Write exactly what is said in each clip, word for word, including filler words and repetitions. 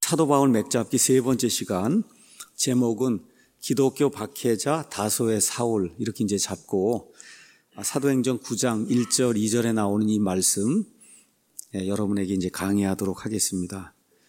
사도 바울 맥잡기 세 번째 시간, 제목은 기독교 박해자 다소의 사울, 이렇게 이제 잡고 사도행전 구 장 일 절 이 절에 나오는 이 말씀 여러분에게 이제 강의하도록 하겠습니다.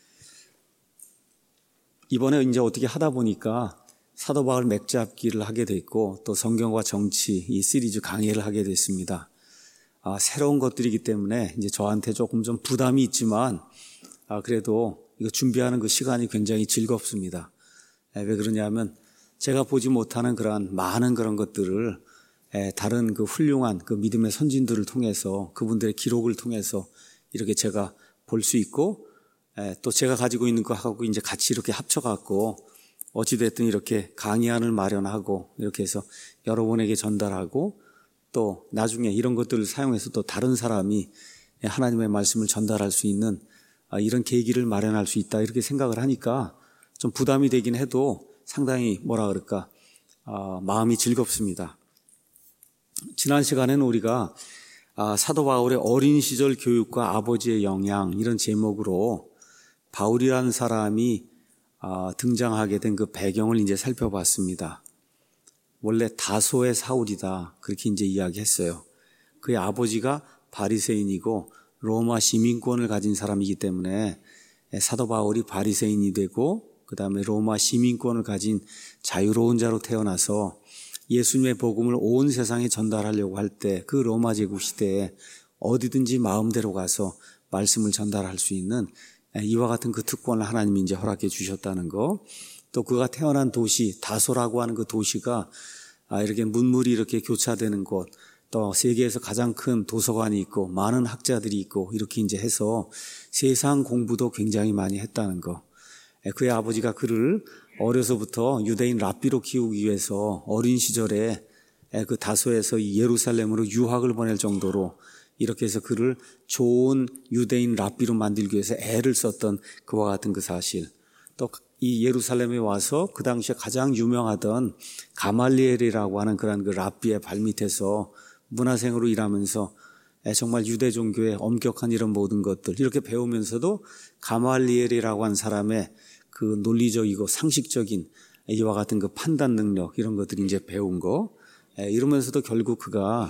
이번에 이제 어떻게 하다 보니까 사도 바울 맥잡기를 하게 됐고 또 성경과 정치 이 시리즈 강의를 하게 됐습니다. 아, 새로운 것들이기 때문에 이제 저한테 조금 좀 부담이 있지만 아, 그래도 이거 준비하는 그 시간이 굉장히 즐겁습니다. 에, 왜 그러냐면 제가 보지 못하는 그러한 많은 그런 것들을 에, 다른 그 훌륭한 그 믿음의 선진들을 통해서 그분들의 기록을 통해서 이렇게 제가 볼 수 있고 에, 또 제가 가지고 있는 거하고 이제 같이 이렇게 합쳐갖고 어찌됐든 이렇게 강의안을 마련하고 이렇게 해서 여러분에게 전달하고 또 나중에 이런 것들을 사용해서 또 다른 사람이 하나님의 말씀을 전달할 수 있는 이런 계기를 마련할 수 있다 이렇게 생각을 하니까 좀 부담이 되긴 해도 상당히 뭐라 그럴까 어, 마음이 즐겁습니다. 지난 시간에는 우리가 아, 사도 바울의 어린 시절 교육과 아버지의 영향 이런 제목으로 바울이라는 사람이 아, 등장하게 된 그 배경을 이제 살펴봤습니다. 원래 다소의 사울이다 그렇게 이제 이야기했어요. 그의 아버지가 바리새인이고 로마 시민권을 가진 사람이기 때문에 사도 바울이 바리새인이 되고 그 다음에 로마 시민권을 가진 자유로운 자로 태어나서 예수님의 복음을 온 세상에 전달하려고 할 때 그 로마 제국 시대에 어디든지 마음대로 가서 말씀을 전달할 수 있는 이와 같은 그 특권을 하나님이 이제 허락해 주셨다는 거. 또 그가 태어난 도시 다소라고 하는 그 도시가 이렇게 문물이 이렇게 교차되는 곳, 또 세계에서 가장 큰 도서관이 있고 많은 학자들이 있고 이렇게 이제 해서 세상 공부도 굉장히 많이 했다는 거. 그의 아버지가 그를 어려서부터 유대인 랍비로 키우기 위해서 어린 시절에 그 다소에서 예루살렘으로 유학을 보낼 정도로 이렇게 해서 그를 좋은 유대인 랍비로 만들기 위해서 애를 썼던 그와 같은 그 사실. 또 이 예루살렘에 와서 그 당시에 가장 유명하던 가말리엘이라고 하는 그런 그 랍비의 발밑에서 문화생으로 일하면서 정말 유대 종교의 엄격한 이런 모든 것들 이렇게 배우면서도 가말리엘이라고 하는 사람의 그 논리적이고 상식적인 이와 같은 그 판단 능력 이런 것들이 이제 배운 거 이러면서도 결국 그가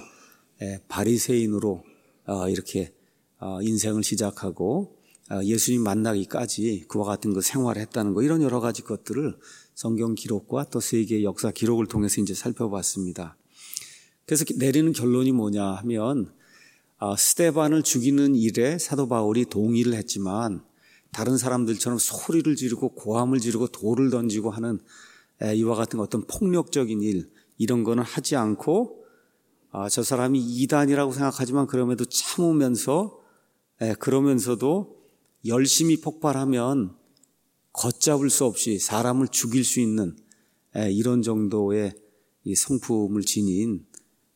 바리새인으로 이렇게 인생을 시작하고 예수님 만나기까지 그와 같은 그 생활을 했다는 거 이런 여러 가지 것들을 성경 기록과 또 세계의 역사 기록을 통해서 이제 살펴봤습니다. 그래서 내리는 결론이 뭐냐 하면 스데반을 죽이는 일에 사도 바울이 동의를 했지만 다른 사람들처럼 소리를 지르고 고함을 지르고 돌을 던지고 하는 이와 같은 어떤 폭력적인 일 이런 거는 하지 않고 저 사람이 이단이라고 생각하지만 그럼에도 참으면서 그러면서도 열심히 폭발하면 걷잡을 수 없이 사람을 죽일 수 있는 이런 정도의 성품을 지닌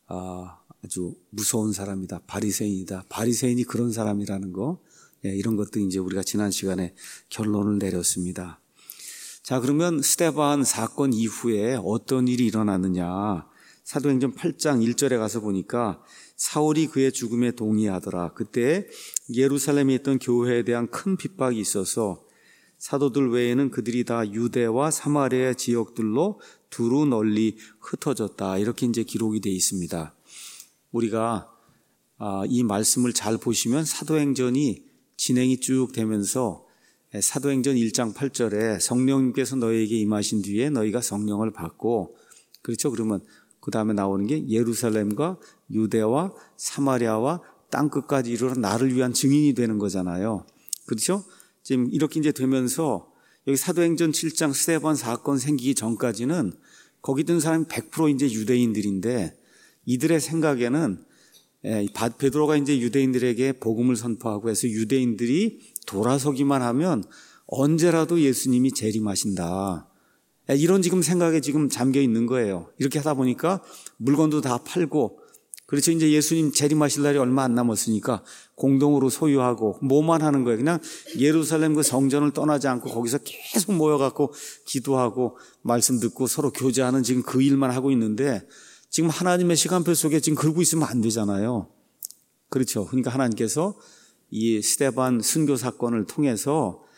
아주 무서운 사람이다. 바리새인이다. 바리새인이 그런 사람이라는 거 이런 것도 이제 우리가 지난 시간에 결론을 내렸습니다. 자, 그러면 스데반 사건 이후에 어떤 일이 일어났느냐? 사도행전 팔 장 일 절에 가서 보니까 사울이 그의 죽음에 동의하더라. 그때 예루살렘에 있던 교회에 대한 큰 핍박이 있어서 사도들 외에는 그들이 다 유대와 사마리아 지역들로 두루 널리 흩어졌다. 이렇게 이제 기록이 되어 있습니다. 우리가 이 말씀을 잘 보시면 사도행전이 진행이 쭉 되면서 사도행전 일 장 팔 절에 성령님께서 너희에게 임하신 뒤에 너희가 성령을 받고 그렇죠. 그러면 그 다음에 나오는 게 예루살렘과 유대와 사마리아와 땅끝까지 이르러 나를 위한 증인이 되는 거잖아요. 그렇죠? 지금 이렇게 이제 되면서 여기 사도행전 칠 장 스데반 사건 생기기 전까지는 거기 든 사람이 백 퍼센트 이제 유대인들인데 이들의 생각에는 베드로가 이제 유대인들에게 복음을 선포하고 해서 유대인들이 돌아서기만 하면 언제라도 예수님이 재림하신다. 이런 지금 생각에 지금 잠겨 있는 거예요. 이렇게 하다 보니까 물건도 다 팔고 그렇죠. 이제 예수님 재림하실 날이 얼마 안 남았으니까 공동으로 소유하고 뭐만 하는 거예요. 그냥 예루살렘 그 성전을 떠나지 않고 거기서 계속 모여갖고 기도하고 말씀 듣고 서로 교제하는 지금 그 일만 하고 있는데 지금 하나님의 시간표 속에 지금 그러고 있으면 안 되잖아요. 그렇죠. 그러니까 하나님께서 이 스데반 순교 사건을 통해서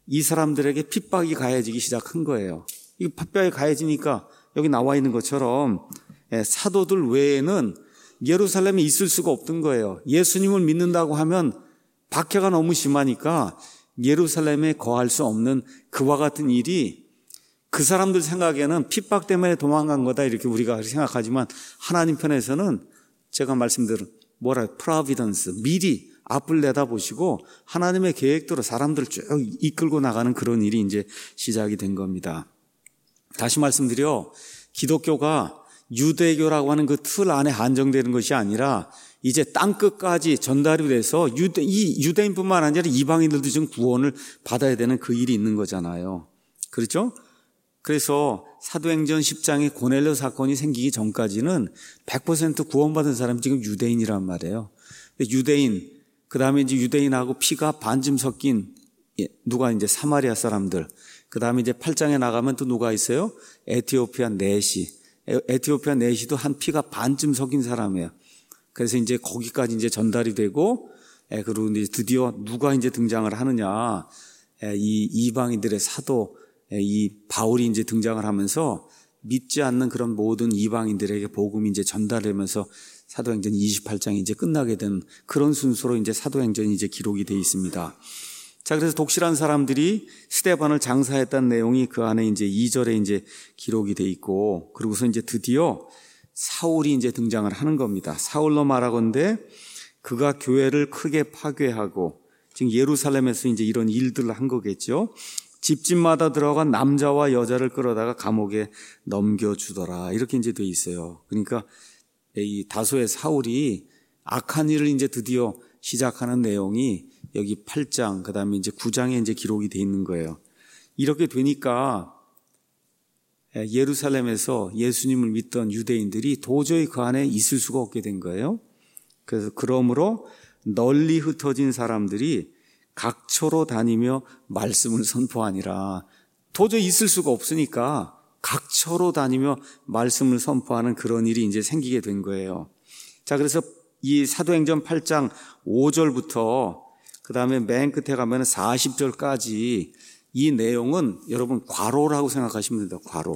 이 사람들에게 핍박이 가해지기 시작한 거예요. 이 핍박이 가해지니까 여기 나와 있는 것처럼 사도들 외에는 예루살렘에 있을 수가 없던 거예요. 예수님을 믿는다고 하면 박해가 너무 심하니까 예루살렘에 거할 수 없는 그와 같은 일이 그 사람들 생각에는 핍박 때문에 도망간 거다 이렇게 우리가 생각하지만 하나님 편에서는 제가 말씀드린 뭐라 프로비던스 미리 앞을 내다보시고 하나님의 계획대로 사람들을 쭉 이끌고 나가는 그런 일이 이제 시작이 된 겁니다. 다시 말씀드려 기독교가 유대교라고 하는 그 틀 안에 한정되는 것이 아니라 이제 땅끝까지 전달이 돼서 유대, 이 유대인뿐만 아니라 이방인들도 지금 구원을 받아야 되는 그 일이 있는 거잖아요. 그렇죠? 그래서 사도행전 십 장에 고넬료 사건이 생기기 전까지는 백 퍼센트 구원받은 사람이 지금 유대인이란 말이에요. 유대인, 그 다음에 이제 유대인하고 피가 반쯤 섞인 누가 이제 사마리아 사람들, 그 다음에 이제 팔 장에 나가면 또 누가 있어요? 에티오피아 내시. 에티오피아 내시도 한 피가 반쯤 섞인 사람이에요. 그래서 이제 거기까지 이제 전달이 되고, 그리고 이제 드디어 누가 이제 등장을 하느냐. 이 이방인들의 사도, 이 바울이 이제 등장을 하면서 믿지 않는 그런 모든 이방인들에게 복음이 이제 전달되면서 사도행전 이십팔 장이 이제 끝나게 된 그런 순서로 이제 사도행전이 이제 기록이 되어 있습니다. 자, 그래서 독실한 사람들이 스데반을 장사했다는 내용이 그 안에 이제 이 절에 이제 기록이 되어 있고, 그러고서 이제 드디어 사울이 이제 등장을 하는 겁니다. 사울로 말하건대 그가 교회를 크게 파괴하고, 지금 예루살렘에서 이제 이런 일들을 한 거겠죠. 집집마다 들어간 남자와 여자를 끌어다가 감옥에 넘겨주더라. 이렇게 이제 돼 있어요. 그러니까 이 다소의 사울이 악한 일을 이제 드디어 시작하는 내용이 여기 팔 장, 그 다음에 이제 구 장에 이제 기록이 돼 있는 거예요. 이렇게 되니까 예루살렘에서 예수님을 믿던 유대인들이 도저히 그 안에 있을 수가 없게 된 거예요. 그래서 그러므로 널리 흩어진 사람들이 각처로 다니며 말씀을 선포하니라. 도저히 있을 수가 없으니까 각처로 다니며 말씀을 선포하는 그런 일이 이제 생기게 된 거예요. 자, 그래서 이 사도행전 팔 장 오 절부터 그 다음에 맨 끝에 가면 사십 절까지 이 내용은 여러분 괄호라고 생각하시면 됩니다. 괄호.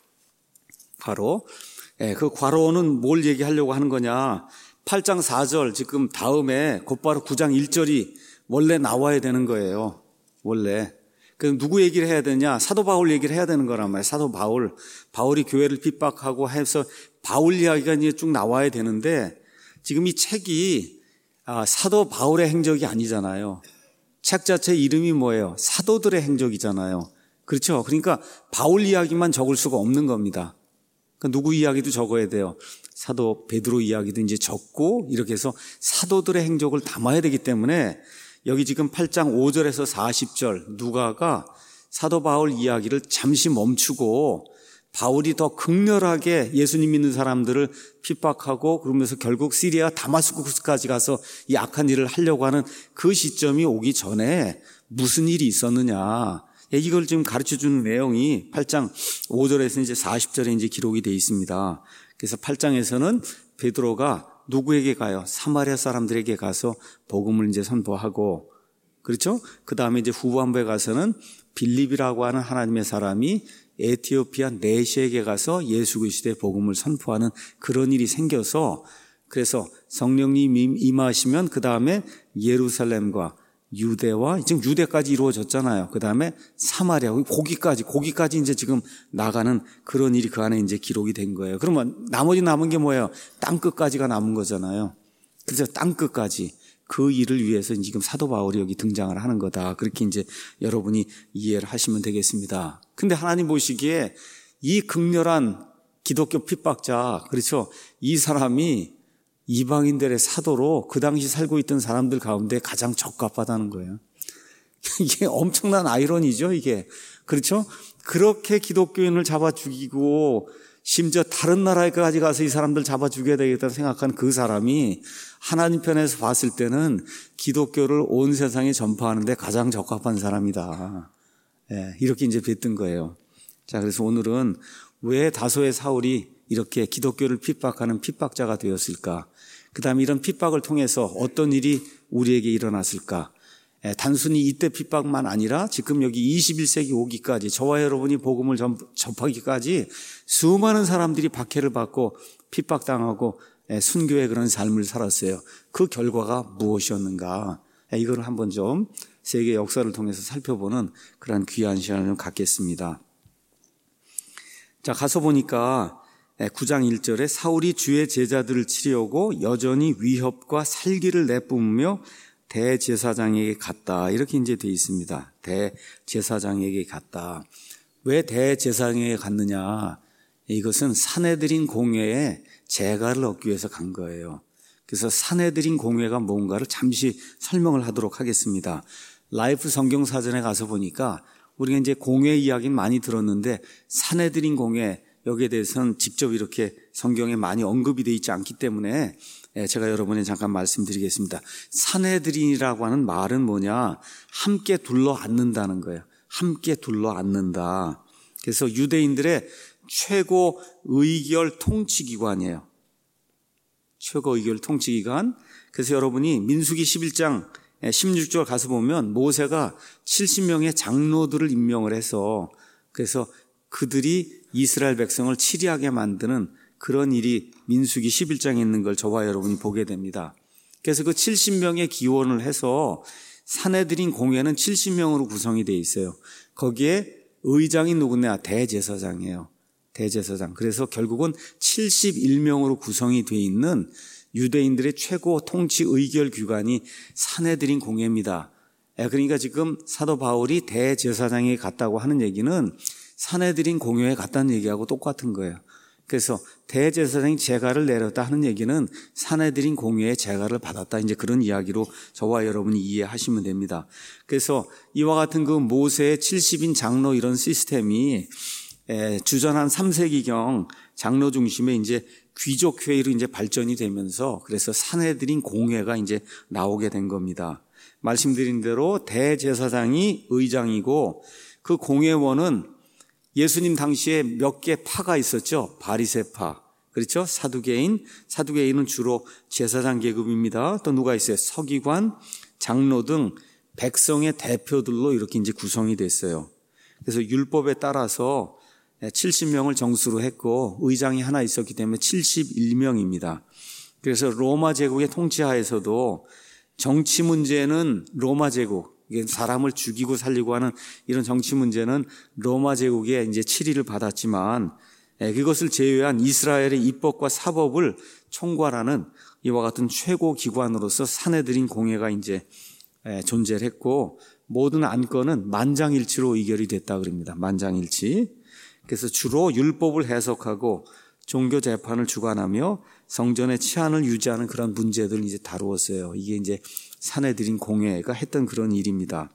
괄호. 예, 그 괄호는 뭘 얘기하려고 하는 거냐. 팔 장 사 절 지금 다음에 곧바로 구 장 일 절이 원래 나와야 되는 거예요. 원래. 그럼 누구 얘기를 해야 되냐? 사도 바울 얘기를 해야 되는 거란 말이에요. 사도 바울. 바울이 교회를 핍박하고 해서 바울 이야기가 이제 쭉 나와야 되는데 지금 이 책이 아, 사도 바울의 행적이 아니잖아요. 책 자체 이름이 뭐예요? 사도들의 행적이잖아요. 그렇죠? 그러니까 바울 이야기만 적을 수가 없는 겁니다. 그러니까 누구 이야기도 적어야 돼요. 사도 베드로 이야기도 이제 적고 이렇게 해서 사도들의 행적을 담아야 되기 때문에 여기 지금 팔 장 오 절에서 사십 절 누가가 사도 바울 이야기를 잠시 멈추고 바울이 더 극렬하게 예수님 믿는 사람들을 핍박하고 그러면서 결국 시리아 다마스쿠스까지 가서 이 악한 일을 하려고 하는 그 시점이 오기 전에 무슨 일이 있었느냐. 이걸 지금 가르쳐 주는 내용이 팔 장 오 절에서 이제 사십 절에 이제 기록이 되어 있습니다. 그래서 팔 장에서는 베드로가 누구에게 가요? 사마리아 사람들에게 가서 복음을 이제 선포하고, 그렇죠? 그 다음에 이제 후반부에 가서는 빌립이라고 하는 하나님의 사람이 에티오피아 내시에게 가서 예수 그리스도의 복음을 선포하는 그런 일이 생겨서 그래서 성령님 임하시면 그 다음에 예루살렘과 유대와 지금 유대까지 이루어졌잖아요. 그 다음에 사마리아, 거기까지, 거기까지 이제 지금 나가는 그런 일이 그 안에 이제 기록이 된 거예요. 그러면 나머지 남은 게 뭐예요? 땅끝까지가 남은 거잖아요. 그래서 땅끝까지 그 일을 위해서 지금 사도 바울이 여기 등장을 하는 거다. 그렇게 이제 여러분이 이해를 하시면 되겠습니다. 근데 하나님 보시기에 이 극렬한 기독교 핍박자, 그렇죠? 이 사람이 이방인들의 사도로 그 당시 살고 있던 사람들 가운데 가장 적합하다는 거예요. 이게 엄청난 아이러니죠, 이게. 그렇죠? 그렇게 기독교인을 잡아 죽이고 심지어 다른 나라에까지 가서 이 사람들 잡아 죽여야 되겠다 생각한 그 사람이 하나님 편에서 봤을 때는 기독교를 온 세상에 전파하는 데 가장 적합한 사람이다. 예, 이렇게 이제 뵀던 거예요. 자, 그래서 오늘은 왜 다소의 사울이 이렇게 기독교를 핍박하는 핍박자가 되었을까? 그 다음에 이런 핍박을 통해서 어떤 일이 우리에게 일어났을까? 단순히 이때 핍박만 아니라 지금 여기 이십일 세기 오기까지 저와 여러분이 복음을 접하기까지 수많은 사람들이 박해를 받고 핍박당하고 순교의 그런 삶을 살았어요. 그 결과가 무엇이었는가? 이걸 한번 좀 세계 역사를 통해서 살펴보는 그런 귀한 시간을 좀 갖겠습니다. 자, 가서 보니까 구 장 일 절에 사울이 주의 제자들을 치려고 여전히 위협과 살기를 내뿜으며 대제사장에게 갔다. 이렇게 이제 되어 있습니다. 대제사장에게 갔다. 왜 대제사장에게 갔느냐? 이것은 사내들인 공회에 재가를 얻기 위해서 간 거예요. 그래서 사내들인 공회가 뭔가를 잠시 설명을 하도록 하겠습니다. 라이프 성경사전에 가서 보니까 우리가 이제 공회 이야기는 많이 들었는데 사내들인 공회 여기에 대해서는 직접 이렇게 성경에 많이 언급이 되어 있지 않기 때문에 제가 여러분에 잠깐 말씀드리겠습니다. 사내들인이라고 하는 말은 뭐냐? 함께 둘러 앉는다는 거예요. 함께 둘러 앉는다. 그래서 유대인들의 최고 의결 통치기관이에요. 최고 의결 통치기관. 그래서 여러분이 민수기 십일 장 십육 절 가서 보면 모세가 칠십 명의 장로들을 임명을 해서 그래서 그들이 이스라엘 백성을 치리하게 만드는 그런 일이 민수기 십일 장에 있는 걸 저와 여러분이 보게 됩니다. 그래서 그 칠십 명의 기원을 해서 사내들인 공회는 칠십 명으로 구성이 되어 있어요. 거기에 의장이 누구냐? 대제사장이에요. 대제사장. 그래서 결국은 칠십일 명으로 구성이 되어 있는 유대인들의 최고 통치 의결 기관이 사내들인 공회입니다. 그러니까 지금 사도 바울이 대제사장에 갔다고 하는 얘기는 사내들인 공회에 갔다는 얘기하고 똑같은 거예요. 그래서 대제사장이 제가를 내렸다 하는 얘기는 사내들인 공회에 제가를 받았다. 이제 그런 이야기로 저와 여러분이 이해하시면 됩니다. 그래서 이와 같은 그 모세의 칠십인 장로 이런 시스템이 주전 한 삼 세기경 장로 중심의 이제 귀족 회의로 이제 발전이 되면서 그래서 사내들인 공회가 이제 나오게 된 겁니다. 말씀드린 대로 대제사장이 의장이고 그 공회원은 예수님 당시에 몇 개 파가 있었죠. 바리새파, 그렇죠? 사두개인, 사두개인은 주로 제사장 계급입니다. 또 누가 있어요? 서기관, 장로 등 백성의 대표들로 이렇게 이제 구성이 됐어요. 그래서 율법에 따라서 칠십 명을 정수로 했고 의장이 하나 있었기 때문에 칠십일 명입니다. 그래서 로마 제국의 통치하에서도 정치 문제는 로마 제국, 사람을 죽이고 살리고 하는 이런 정치 문제는 로마 제국에 이제 치리를 받았지만 그것을 제외한 이스라엘의 입법과 사법을 총괄하는 이와 같은 최고 기관으로서 사내들인 공회가 이제 존재를 했고 모든 안건은 만장일치로 의결이 됐다 그럽니다. 만장일치. 그래서 주로 율법을 해석하고 종교 재판을 주관하며 성전의 치안을 유지하는 그런 문제들을 이제 다루었어요. 이게 이제 사내들인 공회가 했던 그런 일입니다.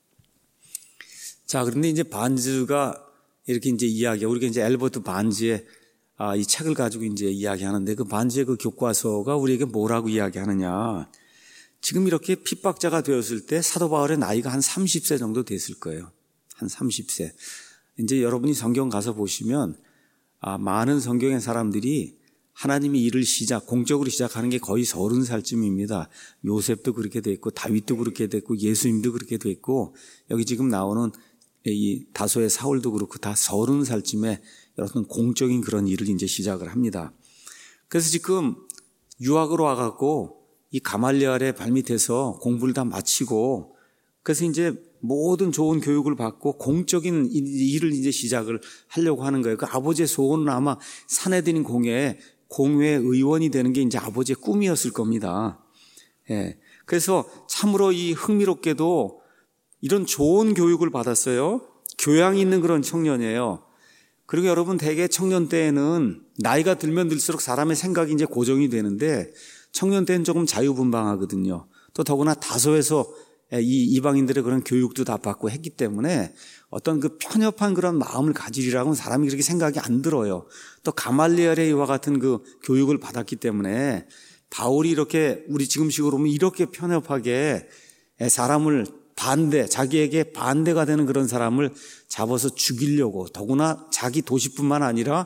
자, 그런데 이제 반즈가 이렇게 이제 이야기, 우리가 이제 엘버트 반즈의 아, 이 책을 가지고 이제 이야기하는데 그 반즈의 그 교과서가 우리에게 뭐라고 이야기하느냐. 지금 이렇게 핍박자가 되었을 때 사도 바울의 나이가 한 삼십 세 정도 됐을 거예요. 한 삼십 세. 이제 여러분이 성경 가서 보시면 아, 많은 성경의 사람들이 하나님이 일을 시작, 공적으로 시작하는 게 거의 서른 살쯤입니다. 요셉도 그렇게 됐고 다윗도 그렇게 됐고 예수님도 그렇게 됐고 여기 지금 나오는 이 다소의 사울도 그렇고 다 서른 살쯤에 여러분 공적인 그런 일을 이제 시작을 합니다. 그래서 지금 유학으로 와갖고 이 가말리엘의 발밑에서 공부를 다 마치고 그래서 이제 모든 좋은 교육을 받고 공적인 일을 이제 시작을 하려고 하는 거예요. 그 아버지의 소원은 아마 사내들인 공회에 공회 의원이 되는 게 이제 아버지의 꿈이었을 겁니다. 예. 그래서 참으로 이 흥미롭게도 이런 좋은 교육을 받았어요. 교양이 있는 그런 청년이에요. 그리고 여러분 대개 청년 때에는 나이가 들면 들수록 사람의 생각이 이제 고정이 되는데 청년 때는 조금 자유분방하거든요. 또 더구나 다소에서 이 이방인들의 그런 교육도 다 받고 했기 때문에 어떤 그 편협한 그런 마음을 가지리라고는 사람이 그렇게 생각이 안 들어요. 또 가말리엘의 이와 같은 그 교육을 받았기 때문에 바울이 이렇게 우리 지금식으로 보면 이렇게 편협하게 사람을 반대, 자기에게 반대가 되는 그런 사람을 잡아서 죽이려고 더구나 자기 도시뿐만 아니라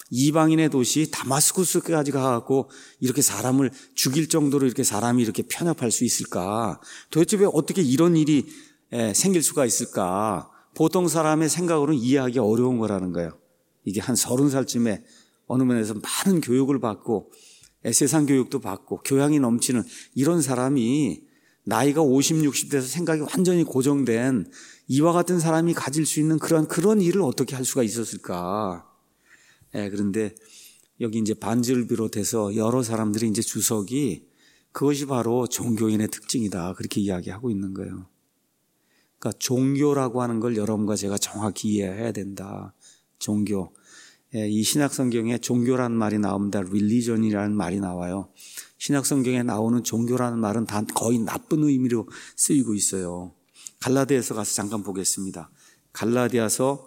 이방인의 도시 다마스쿠스까지 가갖고 이렇게 사람을 죽일 정도로 이렇게 사람이 이렇게 편협할 수 있을까? 도대체 왜 어떻게 이런 일이 생길 수가 있을까? 보통 사람의 생각으로는 이해하기 어려운 거라는 거예요. 이게 한 서른 살쯤에 어느 면에서 많은 교육을 받고 세상 교육도 받고 교양이 넘치는 이런 사람이 나이가 오십, 육십 돼서 생각이 완전히 고정된 이와 같은 사람이 가질 수 있는 그런 그런 일을 어떻게 할 수가 있었을까? 예, 그런데 여기 이제 반지를 비롯해서 여러 사람들이 이제 주석이 그것이 바로 종교인의 특징이다. 그렇게 이야기하고 있는 거예요. 그러니까 종교라고 하는 걸 여러분과 제가 정확히 이해해야 된다. 종교. 예, 이 신약 성경에 종교라는 말이 나옵니다. religion이라는 말이 나와요. 신약 성경에 나오는 종교라는 말은 다 거의 나쁜 의미로 쓰이고 있어요. 갈라디아서 가서 잠깐 보겠습니다. 갈라디아서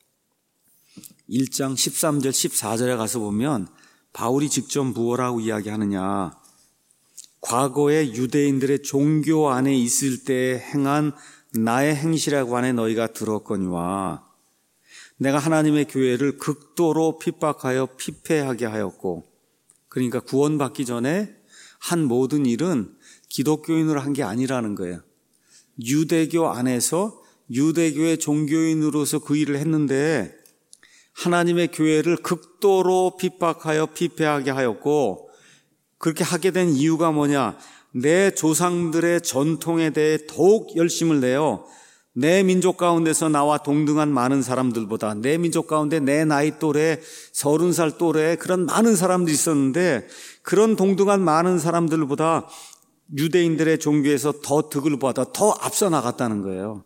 일 장 십삼 절 십사 절에 가서 보면 바울이 직접 무엇라고 이야기하느냐. 과거에 유대인들의 종교 안에 있을 때 행한 나의 행실하고 안에 너희가 들었거니와 내가 하나님의 교회를 극도로 핍박하여 피폐하게 하였고, 그러니까 구원받기 전에 한 모든 일은 기독교인으로 한 게 아니라는 거예요. 유대교 안에서 유대교의 종교인으로서 그 일을 했는데 하나님의 교회를 극도로 핍박하여 피폐하게 하였고, 그렇게 하게 된 이유가 뭐냐? 내 조상들의 전통에 대해 더욱 열심을 내어 내 민족 가운데서 나와 동등한 많은 사람들보다, 내 민족 가운데 내 나이 또래, 서른 살 또래 그런 많은 사람들이 있었는데 그런 동등한 많은 사람들보다 유대인들의 종교에서 더 득을 받아 더 앞서 나갔다는 거예요.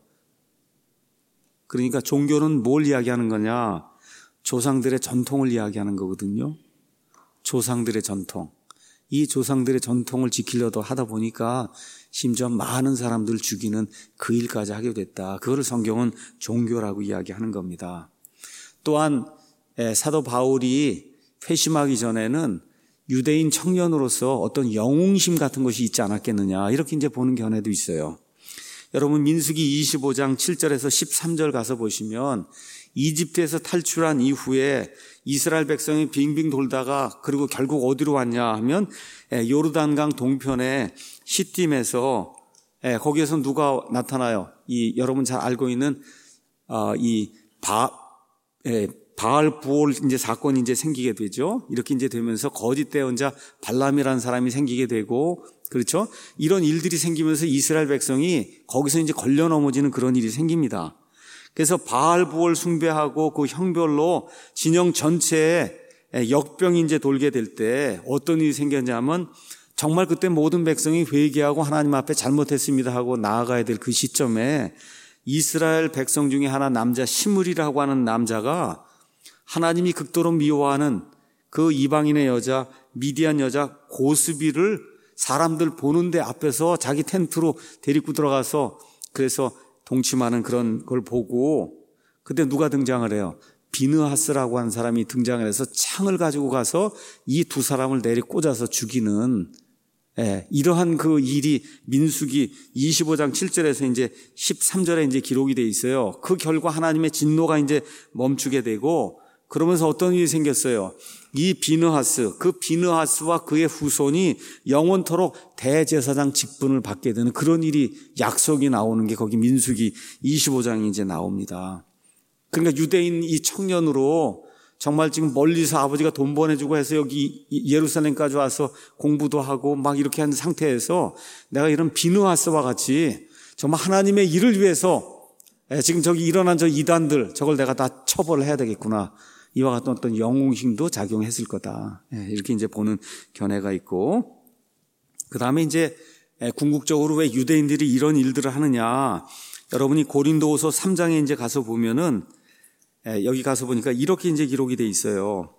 그러니까 종교는 뭘 이야기하는 거냐? 조상들의 전통을 이야기하는 거거든요. 조상들의 전통. 이 조상들의 전통을 지키려도 하다 보니까 심지어 많은 사람들을 죽이는 그 일까지 하게 됐다. 그거를 성경은 종교라고 이야기하는 겁니다. 또한 사도 바울이 회심하기 전에는 유대인 청년으로서 어떤 영웅심 같은 것이 있지 않았겠느냐, 이렇게 이제 보는 견해도 있어요. 여러분 민수기 이십오 장 칠 절에서 십삼 절 가서 보시면 이집트에서 탈출한 이후에 이스라엘 백성이 빙빙 돌다가 그리고 결국 어디로 왔냐 하면 요르단강 동편에 시딤에서, 거기에서 누가 나타나요? 이 여러분 잘 알고 있는 이 바, 바알 부올 이제 사건이 이제 생기게 되죠. 이렇게 이제 되면서 거짓 대언자 발람이라는 사람이 생기게 되고, 그렇죠? 이런 일들이 생기면서 이스라엘 백성이 거기서 이제 걸려 넘어지는 그런 일이 생깁니다. 그래서 바알 부올 숭배하고 그 형별로 진영 전체에 역병이 이제 돌게 될 때 어떤 일이 생겼냐면, 정말 그때 모든 백성이 회개하고 하나님 앞에 잘못했습니다 하고 나아가야 될 그 시점에 이스라엘 백성 중에 하나 남자 시므리라고 하는 남자가 하나님이 극도로 미워하는 그 이방인의 여자 미디안 여자 고스비를 사람들 보는데 앞에서 자기 텐트로 데리고 들어가서 그래서 동침하는 그런 걸 보고, 그때 누가 등장을 해요? 비느하스라고 하는 사람이 등장을 해서 창을 가지고 가서 이 두 사람을 내리 꽂아서 죽이는, 예, 이러한 그 일이 민수기 이십오 장 칠 절에서 이제 십삼 절에 이제 기록이 돼 있어요. 그 결과 하나님의 진노가 이제 멈추게 되고, 그러면서 어떤 일이 생겼어요? 이 비느하스, 그 비느하스와 그의 후손이 영원토록 대제사장 직분을 받게 되는 그런 일이 약속이 나오는 게 거기 민수기 이십오 장에 이제 나옵니다. 그러니까 유대인 이 청년으로 정말 지금 멀리서 아버지가 돈 보내주고 해서 여기 예루살렘까지 와서 공부도 하고 막 이렇게 하는 상태에서 내가 이런 비느하스와 같이 정말 하나님의 일을 위해서 지금 저기 일어난 저 이단들 저걸 내가 다 처벌을 해야 되겠구나. 이와 같은 어떤 영웅심도 작용했을 거다. 이렇게 이제 보는 견해가 있고, 그 다음에 이제 궁극적으로 왜 유대인들이 이런 일들을 하느냐. 여러분이 고린도후서 삼 장에 이제 가서 보면은 여기 가서 보니까 이렇게 이제 기록이 돼 있어요.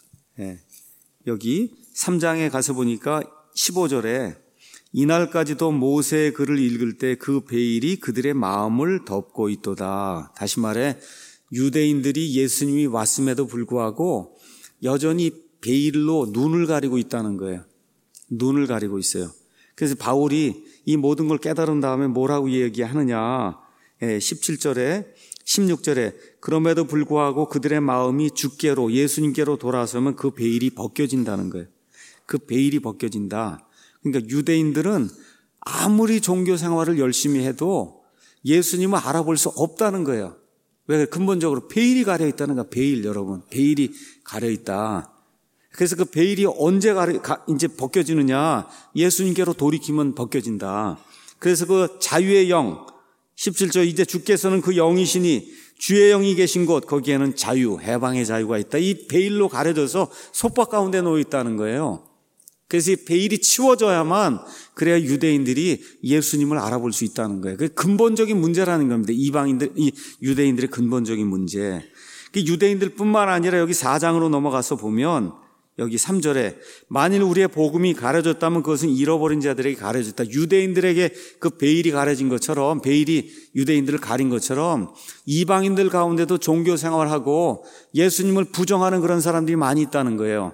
여기 삼 장에 가서 보니까 십오 절에 이날까지도 모세의 글을 읽을 때 그 베일이 그들의 마음을 덮고 있도다. 다시 말해 유대인들이 예수님이 왔음에도 불구하고 여전히 베일로 눈을 가리고 있다는 거예요. 눈을 가리고 있어요. 그래서 바울이 이 모든 걸 깨달은 다음에 뭐라고 얘기하느냐. 십칠 절에 십육 절에 그럼에도 불구하고 그들의 마음이 주께로 예수님께로 돌아서면 그 베일이 벗겨진다는 거예요. 그 베일이 벗겨진다. 그러니까 유대인들은 아무리 종교 생활을 열심히 해도 예수님을 알아볼 수 없다는 거예요. 왜? 근본적으로 베일이 가려 있다는 거야. 베일, 여러분. 베일이 가려 있다. 그래서 그 베일이 언제 가려, 가, 이제 벗겨지느냐? 예수님께로 돌이키면 벗겨진다. 그래서 그 자유의 영, 십칠 절, 이제 주께서는 그 영이시니 주의 영이 계신 곳, 거기에는 자유, 해방의 자유가 있다. 이 베일로 가려져서 속박 가운데 놓여 있다는 거예요. 그래서 이 베일이 치워져야만 그래야 유대인들이 예수님을 알아볼 수 있다는 거예요. 그게 근본적인 문제라는 겁니다. 이방인들, 이 유대인들의 근본적인 문제. 유대인들뿐만 아니라 여기 사 장으로 넘어가서 보면 여기 삼 절에 만일 우리의 복음이 가려졌다면 그것은 잃어버린 자들에게 가려졌다. 유대인들에게 그 베일이 가려진 것처럼, 베일이 유대인들을 가린 것처럼 이방인들 가운데도 종교 생활하고 예수님을 부정하는 그런 사람들이 많이 있다는 거예요.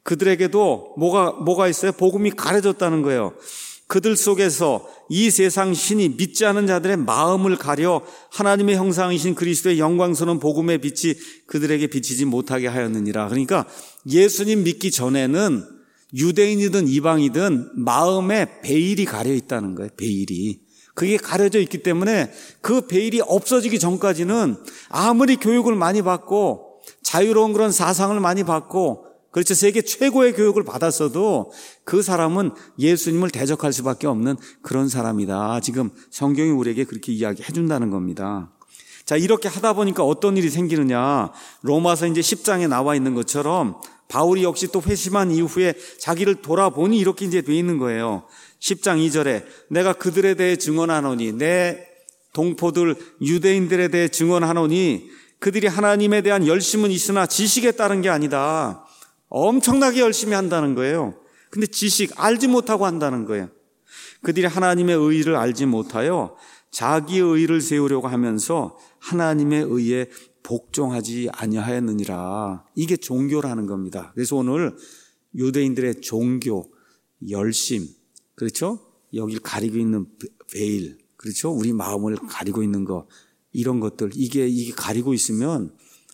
그들에게도 뭐가 뭐가 있어요? 복음이 가려졌다는 거예요. 그들 속에서 이 세상 신이 믿지 않은 자들의 마음을 가려 하나님의 형상이신 그리스도의 영광스러운 복음의 빛이 그들에게 비치지 못하게 하였느니라. 그러니까 예수님 믿기 전에는 유대인이든 이방이든 마음에 베일이 가려 있다는 거예요. 베일이. 그게 가려져 있기 때문에 그 베일이 없어지기 전까지는 아무리 교육을 많이 받고 자유로운 그런 사상을 많이 받고 그렇죠. 세계 최고의 교육을 받았어도 그 사람은 예수님을 대적할 수밖에 없는 그런 사람이다. 지금 성경이 우리에게 그렇게 이야기해 준다는 겁니다. 자, 이렇게 하다 보니까 어떤 일이 생기느냐. 로마서 이제 십 장에 나와 있는 것처럼 바울이 역시 또 회심한 이후에 자기를 돌아보니 이렇게 이제 돼 있는 거예요. 십 장 이 절에 내가 그들에 대해 증언하노니 내 동포들 유대인들에 대해 증언하노니 그들이 하나님에 대한 열심은 있으나 지식에 따른 게 아니다. 엄청나게 열심히 한다는 거예요. 근데 지식 알지 못하고 한다는 거예요. 그들이 하나님의 의의를 알지 못하여 자기의 의의를 세우려고 하면서 하나님의 의의에 복종하지 아니하였느니라. 이게 종교라는 겁니다. 그래서 오늘 유대인들의 종교, 열심, 그렇죠? 여기를 가리고 있는 베일, 그렇죠? 우리 마음을 가리고 있는 거, 이런 것들, 이게 이게 가리고 있으면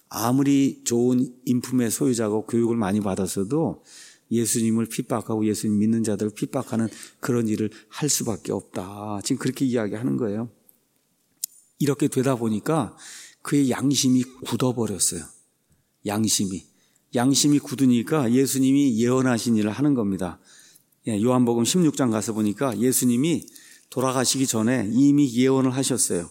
아무리 좋은 인품의 소유자고 교육을 많이 받았어도 예수님을 핍박하고 예수님 믿는 자들을 핍박하는 그런 일을 할 수밖에 없다. 지금 그렇게 이야기하는 거예요. 이렇게 되다 보니까 그의 양심이 굳어버렸어요. 양심이. 양심이 굳으니까 예수님이 예언하신 일을 하는 겁니다. 요한복음 십육 장 가서 보니까 예수님이 돌아가시기 전에 이미 예언을 하셨어요.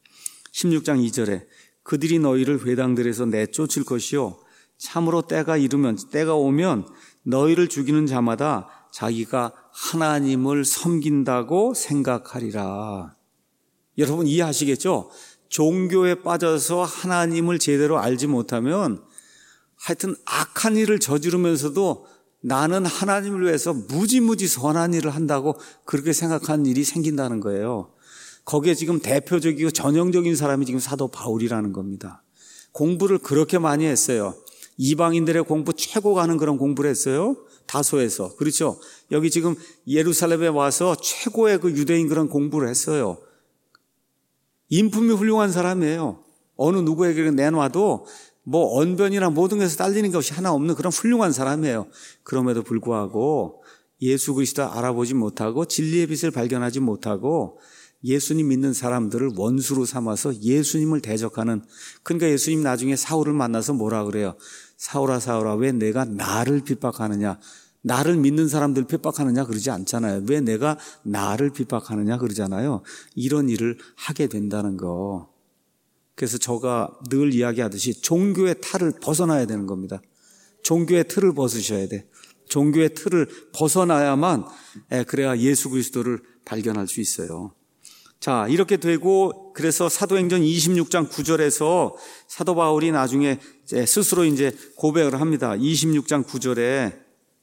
십육 장 이 절에 그들이 너희를 회당들에서 내쫓을 것이요 참으로 때가 이르면 때가 오면 너희를 죽이는 자마다 자기가 하나님을 섬긴다고 생각하리라. 여러분 이해하시겠죠? 종교에 빠져서 하나님을 제대로 알지 못하면 하여튼 악한 일을 저지르면서도 나는 하나님을 위해서 무지무지 선한 일을 한다고 그렇게 생각하는 일이 생긴다는 거예요. 거기에 지금 대표적이고 전형적인 사람이 지금 사도 바울이라는 겁니다. 공부를 그렇게 많이 했어요. 이방인들의 공부 최고 가는 그런 공부를 했어요. 다소에서. 그렇죠? 여기 지금 예루살렘에 와서 최고의 그 유대인 그런 공부를 했어요. 인품이 훌륭한 사람이에요. 어느 누구에게 내놔도 뭐 언변이나 모든 것에서 딸리는 것이 하나 없는 그런 훌륭한 사람이에요. 그럼에도 불구하고 예수 그리스도 알아보지 못하고 진리의 빛을 발견하지 못하고 예수님 믿는 사람들을 원수로 삼아서 예수님을 대적하는, 그러니까 예수님 나중에 사울을 만나서 뭐라 그래요? 사울아 사울아 왜 내가 나를 핍박하느냐? 나를 믿는 사람들 핍박하느냐 그러지 않잖아요. 왜 내가 나를 핍박하느냐 그러잖아요. 이런 일을 하게 된다는 거. 그래서 제가 늘 이야기하듯이 종교의 탈을 벗어나야 되는 겁니다. 종교의 틀을 벗으셔야 돼. 종교의 틀을 벗어나야만 그래야 예수 그리스도를 발견할 수 있어요. 자, 이렇게 되고 그래서 사도행전 이십육 장 구 절에서 사도 바울이 나중에 이제 스스로 이제 고백을 합니다. 이십육 장 구 절에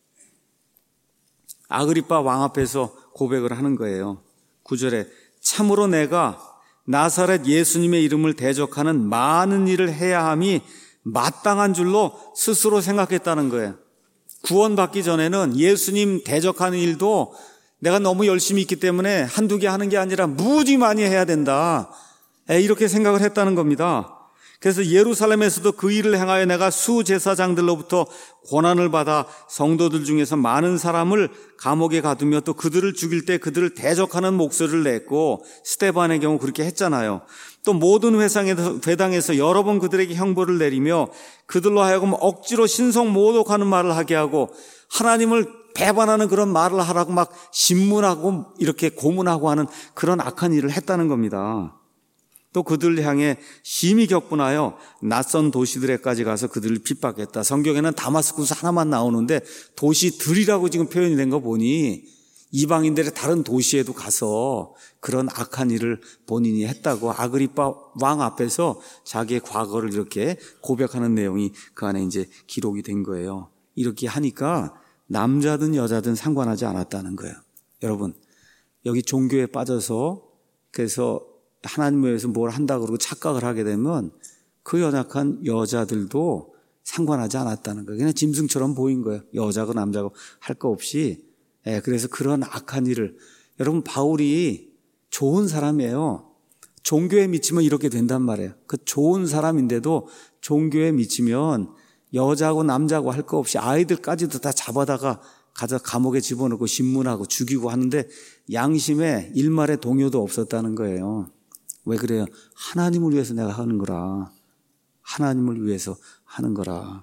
아그리빠 왕 앞에서 고백을 하는 거예요. 구 절에 참으로 내가 나사렛 예수님의 이름을 대적하는 많은 일을 해야 함이 마땅한 줄로 스스로 생각했다는 거예요. 구원받기 전에는 예수님 대적하는 일도 내가 너무 열심히 있기 때문에 한두 개 하는 게 아니라 무지 많이 해야 된다. 이렇게 생각을 했다는 겁니다. 그래서 예루살렘에서도 그 일을 행하여 내가 수제사장들로부터 권한을 받아 성도들 중에서 많은 사람을 감옥에 가두며 또 그들을 죽일 때 그들을 대적하는 목소리를 냈고, 스데반의 경우 그렇게 했잖아요. 또 모든 회상에서, 회당에서 여러 번 그들에게 형벌을 내리며 그들로 하여금 억지로 신성 모독하는 말을 하게 하고 하나님을 배반하는 그런 말을 하라고 막 신문하고 이렇게 고문하고 하는 그런 악한 일을 했다는 겁니다. 또 그들을 향해 심히 격분하여 낯선 도시들에까지 가서 그들을 핍박했다. 성경에는 다마스쿠스 하나만 나오는데 도시들이라고 지금 표현이 된 거 보니 이방인들의 다른 도시에도 가서 그런 악한 일을 본인이 했다고 아그리빠 왕 앞에서 자기의 과거를 이렇게 고백하는 내용이 그 안에 이제 기록이 된 거예요. 이렇게 하니까 남자든 여자든 상관하지 않았다는 거예요. 여러분, 여기 종교에 빠져서 그래서 하나님을 위해서 뭘 한다고 그러고 착각을 하게 되면 그 연약한 여자들도 상관하지 않았다는 거예요. 그냥 짐승처럼 보인 거예요. 여자고 남자고 할 거 없이. 예, 그래서 그런 악한 일을, 여러분, 바울이 좋은 사람이에요. 종교에 미치면 이렇게 된단 말이에요. 그 좋은 사람인데도 종교에 미치면 여자고 남자고 할 거 없이 아이들까지도 다 잡아다가 가서 감옥에 집어넣고 신문하고 죽이고 하는데 양심에 일말의 동요도 없었다는 거예요. 왜 그래요? 하나님을 위해서 내가 하는 거라. 하나님을 위해서 하는 거라.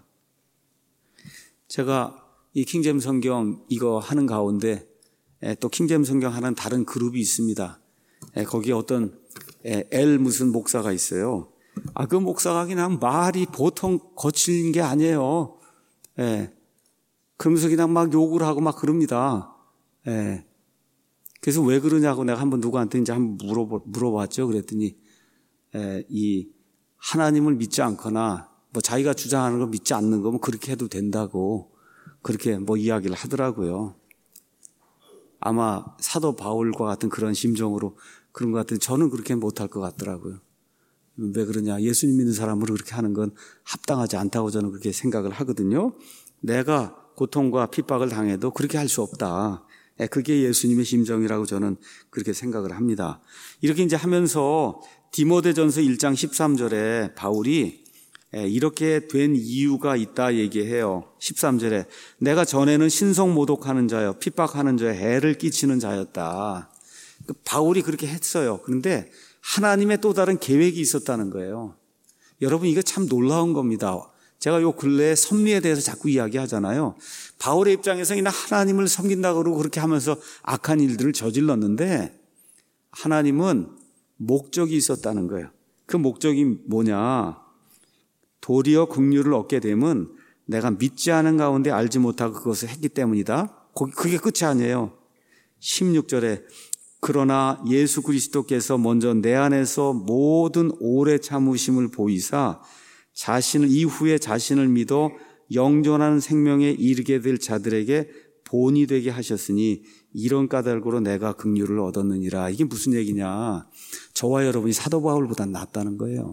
제가 이 킹제임스 성경 이거 하는 가운데 또 킹제임스 성경 하는 다른 그룹이 있습니다. 거기에 어떤 엘 무슨 목사가 있어요. 아, 그 목사가 그냥 말이 보통 거친 게 아니에요. 예. 그러면서 그냥 막 욕을 하고 막 그럽니다. 예. 그래서 왜 그러냐고 내가 한번 누구한테 이제 한번 물어보, 물어봤죠. 그랬더니, 에, 이, 하나님을 믿지 않거나, 뭐 자기가 주장하는 걸 믿지 않는 거면 그렇게 해도 된다고, 그렇게 뭐 이야기를 하더라고요. 아마 사도 바울과 같은 그런 심정으로 그런 것 같은데 저는 그렇게 못할 것 같더라고요. 왜 그러냐. 예수님 믿는 사람으로 그렇게 하는 건 합당하지 않다고 저는 그렇게 생각을 하거든요. 내가 고통과 핍박을 당해도 그렇게 할 수 없다. 그게 예수님의 심정이라고 저는 그렇게 생각을 합니다. 이렇게 이제 하면서 디모데전서 일 장 십삼 절에 바울이 이렇게 된 이유가 있다 얘기해요. 십삼 절에 내가 전에는 신성 모독하는 자여 핍박하는 자여 해를 끼치는 자였다. 바울이 그렇게 했어요. 그런데 하나님의 또 다른 계획이 있었다는 거예요. 여러분, 이거 참 놀라운 겁니다. 제가 요 근래에 섭리에 대해서 자꾸 이야기하잖아요. 바울의 입장에서 그냥 하나님을 섬긴다고 그러고 그렇게 하면서 악한 일들을 저질렀는데 하나님은 목적이 있었다는 거예요. 그 목적이 뭐냐? 도리어 긍휼을 얻게 되면 내가 믿지 않은 가운데 알지 못하고 그것을 했기 때문이다. 그게 끝이 아니에요. 십육 절에 그러나 예수 그리스도께서 먼저 내 안에서 모든 오래 참으심을 보이사 자신을 이후에 자신을 믿어 영존하는 생명에 이르게 될 자들에게 본이 되게 하셨으니 이런 까닭으로 내가 긍휼을 얻었느니라. 이게 무슨 얘기냐? 저와 여러분이 사도 바울보다 낫다는 거예요.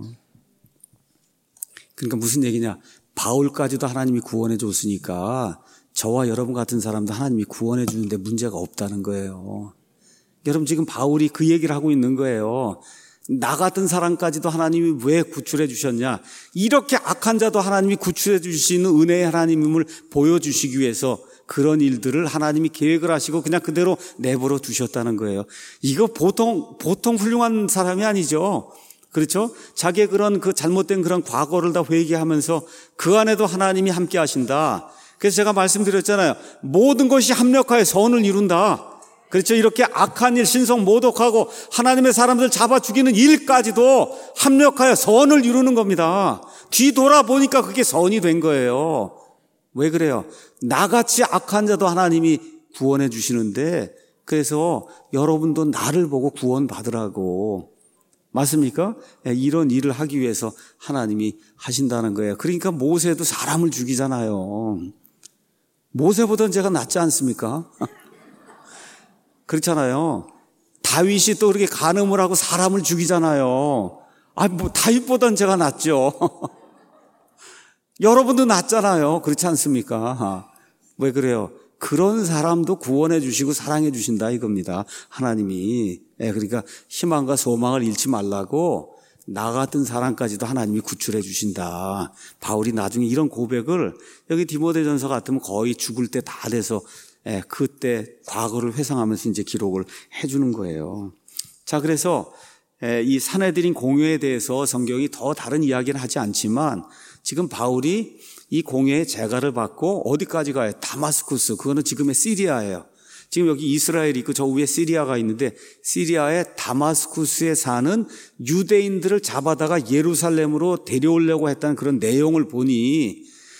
그러니까 무슨 얘기냐? 바울까지도 하나님이 구원해 줬으니까 저와 여러분 같은 사람도 하나님이 구원해 주는데 문제가 없다는 거예요. 여러분, 지금 바울이 그 얘기를 하고 있는 거예요. 나 같은 사람까지도 하나님이 왜 구출해 주셨냐? 이렇게 악한 자도 하나님이 구출해 주시는 은혜의 하나님임을 보여주시기 위해서 그런 일들을 하나님이 계획을 하시고 그냥 그대로 내버려 두셨다는 거예요. 이거 보통 보통 훌륭한 사람이 아니죠. 그렇죠? 자기의 그런 그 잘못된 그런 과거를 다 회개하면서 그 안에도 하나님이 함께 하신다. 그래서 제가 말씀드렸잖아요. 모든 것이 합력하여 선을 이룬다. 그렇죠? 이렇게 악한 일, 신성 모독하고 하나님의 사람들 잡아 죽이는 일까지도 합력하여 선을 이루는 겁니다. 뒤돌아보니까 그게 선이 된 거예요. 왜 그래요? 나같이 악한 자도 하나님이 구원해 주시는데 그래서 여러분도 나를 보고 구원 받으라고. 맞습니까? 이런 일을 하기 위해서 하나님이 하신다는 거예요. 그러니까 모세도 사람을 죽이잖아요. 모세보다는 제가 낫지 않습니까? 그렇잖아요. 다윗이 또 그렇게 간음을 하고 사람을 죽이잖아요. 아, 뭐 다윗보다는 제가 낫죠. 여러분도 낫잖아요. 그렇지 않습니까? 왜 그래요? 그런 사람도 구원해 주시고 사랑해 주신다 이겁니다. 하나님이. 예, 그러니까 희망과 소망을 잃지 말라고 나 같은 사람까지도 하나님이 구출해 주신다. 바울이 나중에 이런 고백을 여기 디모데전서 같으면 거의 죽을 때 다 돼서 예, 그때 과거를 회상하면서 이제 기록을 해주는 거예요. 자, 그래서 예, 이 사내들인 공회에 대해서 성경이 더 다른 이야기는 하지 않지만 지금 바울이 이 공회의 재가를 받고 어디까지 가요? 다마스쿠스. 그거는 지금의 시리아예요. 지금 여기 이스라엘이 있고 저 위에 시리아가 있는데 시리아의 다마스쿠스에 사는 유대인들을 잡아다가 예루살렘으로 데려오려고 했다는 그런 내용을 보니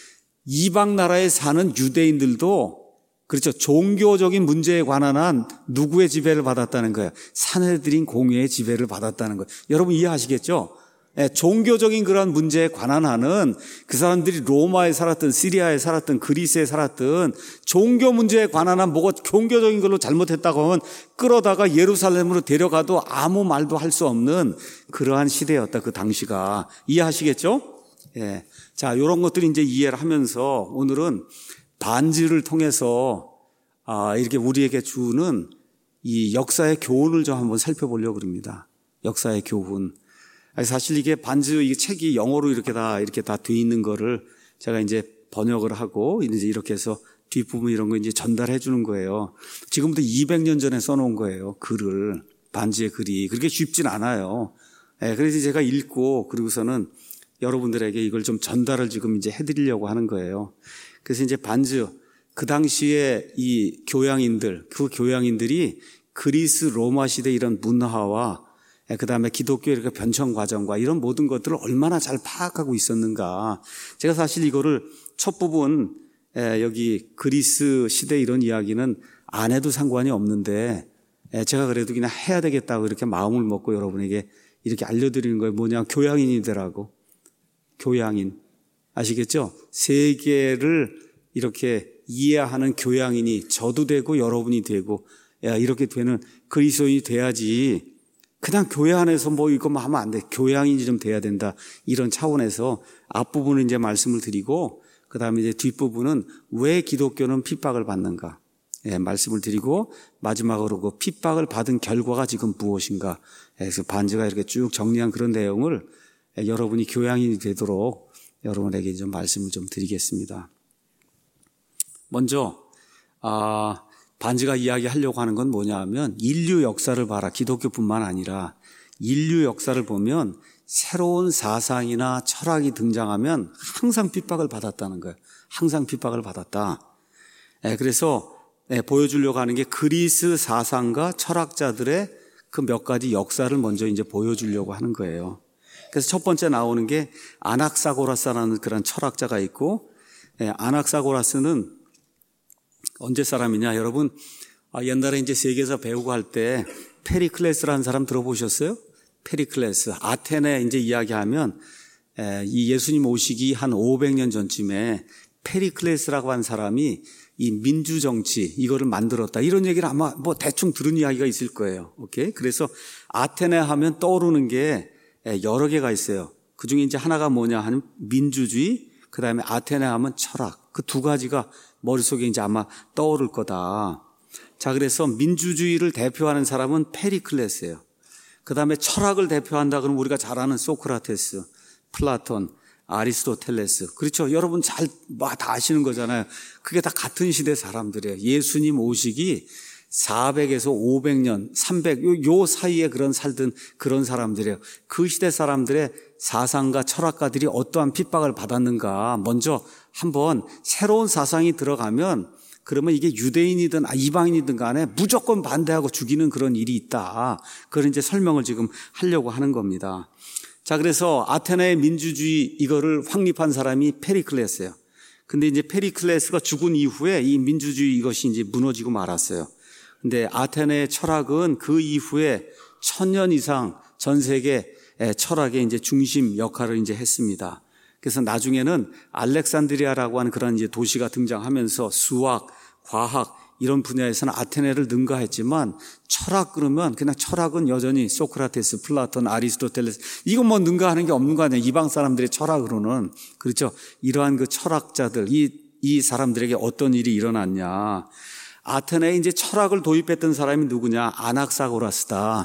이방 나라에 사는 유대인들도 그렇죠. 종교적인 문제에 관한 한 누구의 지배를 받았다는 거예요? 사내들인 공회의 지배를 받았다는 거예요. 여러분 이해하시겠죠? 예, 종교적인 그런 문제에 관한 한은 그 사람들이 로마에 살았든 시리아에 살았든 그리스에 살았든 종교 문제에 관한 한 뭐가 종교적인 걸로 잘못했다고 하면 끌어다가 예루살렘으로 데려가도 아무 말도 할 수 없는 그러한 시대였다. 그 당시가. 이해하시겠죠? 예. 자, 이런 것들이 이제 이해를 하면서 오늘은 반지를 통해서 아, 이렇게 우리에게 주는 이 역사의 교훈을 좀 한번 살펴보려고 합니다. 역사의 교훈. 사실 이게 반지 이 책이 영어로 이렇게 다 이렇게 다 돼 있는 거를 제가 이제 번역을 하고 이제 이렇게 해서 뒷부분 이런 거 이제 전달해 주는 거예요. 지금부터 이백 년 전에 써놓은 거예요. 글을 반지의 글이 그렇게 쉽진 않아요. 네, 그래서 제가 읽고 그리고서는 여러분들에게 이걸 좀 전달을 지금 이제 해드리려고 하는 거예요. 그래서 이제 반지 그 당시에 이 교양인들 그 교양인들이 그리스 로마 시대 이런 문화와 그 다음에 기독교의 변천 과정과 이런 모든 것들을 얼마나 잘 파악하고 있었는가. 제가 사실 이거를 첫 부분 여기 그리스 시대 이런 이야기는 안 해도 상관이 없는데 제가 그래도 그냥 해야 되겠다고 이렇게 마음을 먹고 여러분에게 이렇게 알려드리는 거예요. 뭐냐, 교양인이 되라고. 교양인. 아시겠죠? 세계를 이렇게 이해하는 교양인이 저도 되고 여러분이 되고 이렇게 되는 그리스도인이 돼야지 그냥 교회 안에서 뭐 이것만 하면 안 돼. 교양인이 좀 돼야 된다. 이런 차원에서 앞부분은 이제 말씀을 드리고 그 다음에 이제 뒷부분은 왜 기독교는 핍박을 받는가. 예, 말씀을 드리고 마지막으로 그 핍박을 받은 결과가 지금 무엇인가. 그래서 반지가 이렇게 쭉 정리한 그런 내용을 여러분이 교양인이 되도록 여러분에게 좀 말씀을 좀 드리겠습니다. 먼저 아, 반지가 이야기하려고 하는 건 뭐냐 하면 인류 역사를 봐라. 기독교뿐만 아니라 인류 역사를 보면 새로운 사상이나 철학이 등장하면 항상 핍박을 받았다는 거예요. 항상 핍박을 받았다. 예, 그래서 예, 보여주려고 하는 게 그리스 사상가 철학자들의 그 몇 가지 역사를 먼저 이제 보여주려고 하는 거예요. 그래서 첫 번째 나오는 게 아낙사고라스라는 그런 철학자가 있고 예, 아낙사고라스는 언제 사람이냐? 여러분 아, 옛날에 이제 세계사 배우고 할 때 페리클레스라는 사람 들어보셨어요? 페리클레스 아테네 이제 이야기하면 에, 이 예수님 오시기 한 오백 년 전쯤에 페리클레스라고 한 사람이 이 민주 정치 이거를 만들었다 이런 얘기를 아마 뭐 대충 들은 이야기가 있을 거예요. 오케이? 그래서 아테네 하면 떠오르는 게 여러 개가 있어요. 그 중에 이제 하나가 뭐냐 하면 민주주의, 그 다음에 아테네 하면 철학. 그 두 가지가 머릿속에 이제 아마 떠오를 거다. 자, 그래서 민주주의를 대표하는 사람은 페리클레스예요. 그 다음에 철학을 대표한다 그러면 우리가 잘 아는 소크라테스, 플라톤, 아리스토텔레스. 그렇죠. 여러분 잘 다 아시는 거잖아요. 그게 다 같은 시대 사람들이에요. 예수님 오시기 사백에서 오백 년, 삼백, 요, 요 사이에 그런 살던 그런 사람들이에요. 그 시대 사람들의 사상가, 철학가들이 어떠한 핍박을 받았는가. 먼저 한번 새로운 사상이 들어가면 그러면 이게 유대인이든 이방인이든 간에 무조건 반대하고 죽이는 그런 일이 있다. 그런 이제 설명을 지금 하려고 하는 겁니다. 자, 그래서 아테네의 민주주의 이거를 확립한 사람이 페리클레스예요. 근데 이제 페리클레스가 죽은 이후에 이 민주주의 이것이 이제 무너지고 말았어요. 근데 아테네의 철학은 그 이후에 천년 이상 전 세계 철학의 이제 중심 역할을 이제 했습니다. 그래서 나중에는 알렉산드리아라고 하는 그런 이제 도시가 등장하면서 수학, 과학 이런 분야에서는 아테네를 능가했지만 철학 그러면 그냥 철학은 여전히 소크라테스, 플라톤, 아리스토텔레스 이건 뭐 능가하는 게 없는 거 아니에요. 이방 사람들의 철학으로는. 그렇죠. 이러한 그 철학자들 이, 이 사람들에게 어떤 일이 일어났냐. 아테네에 이제 철학을 도입했던 사람이 누구냐? 아낙사고라스다.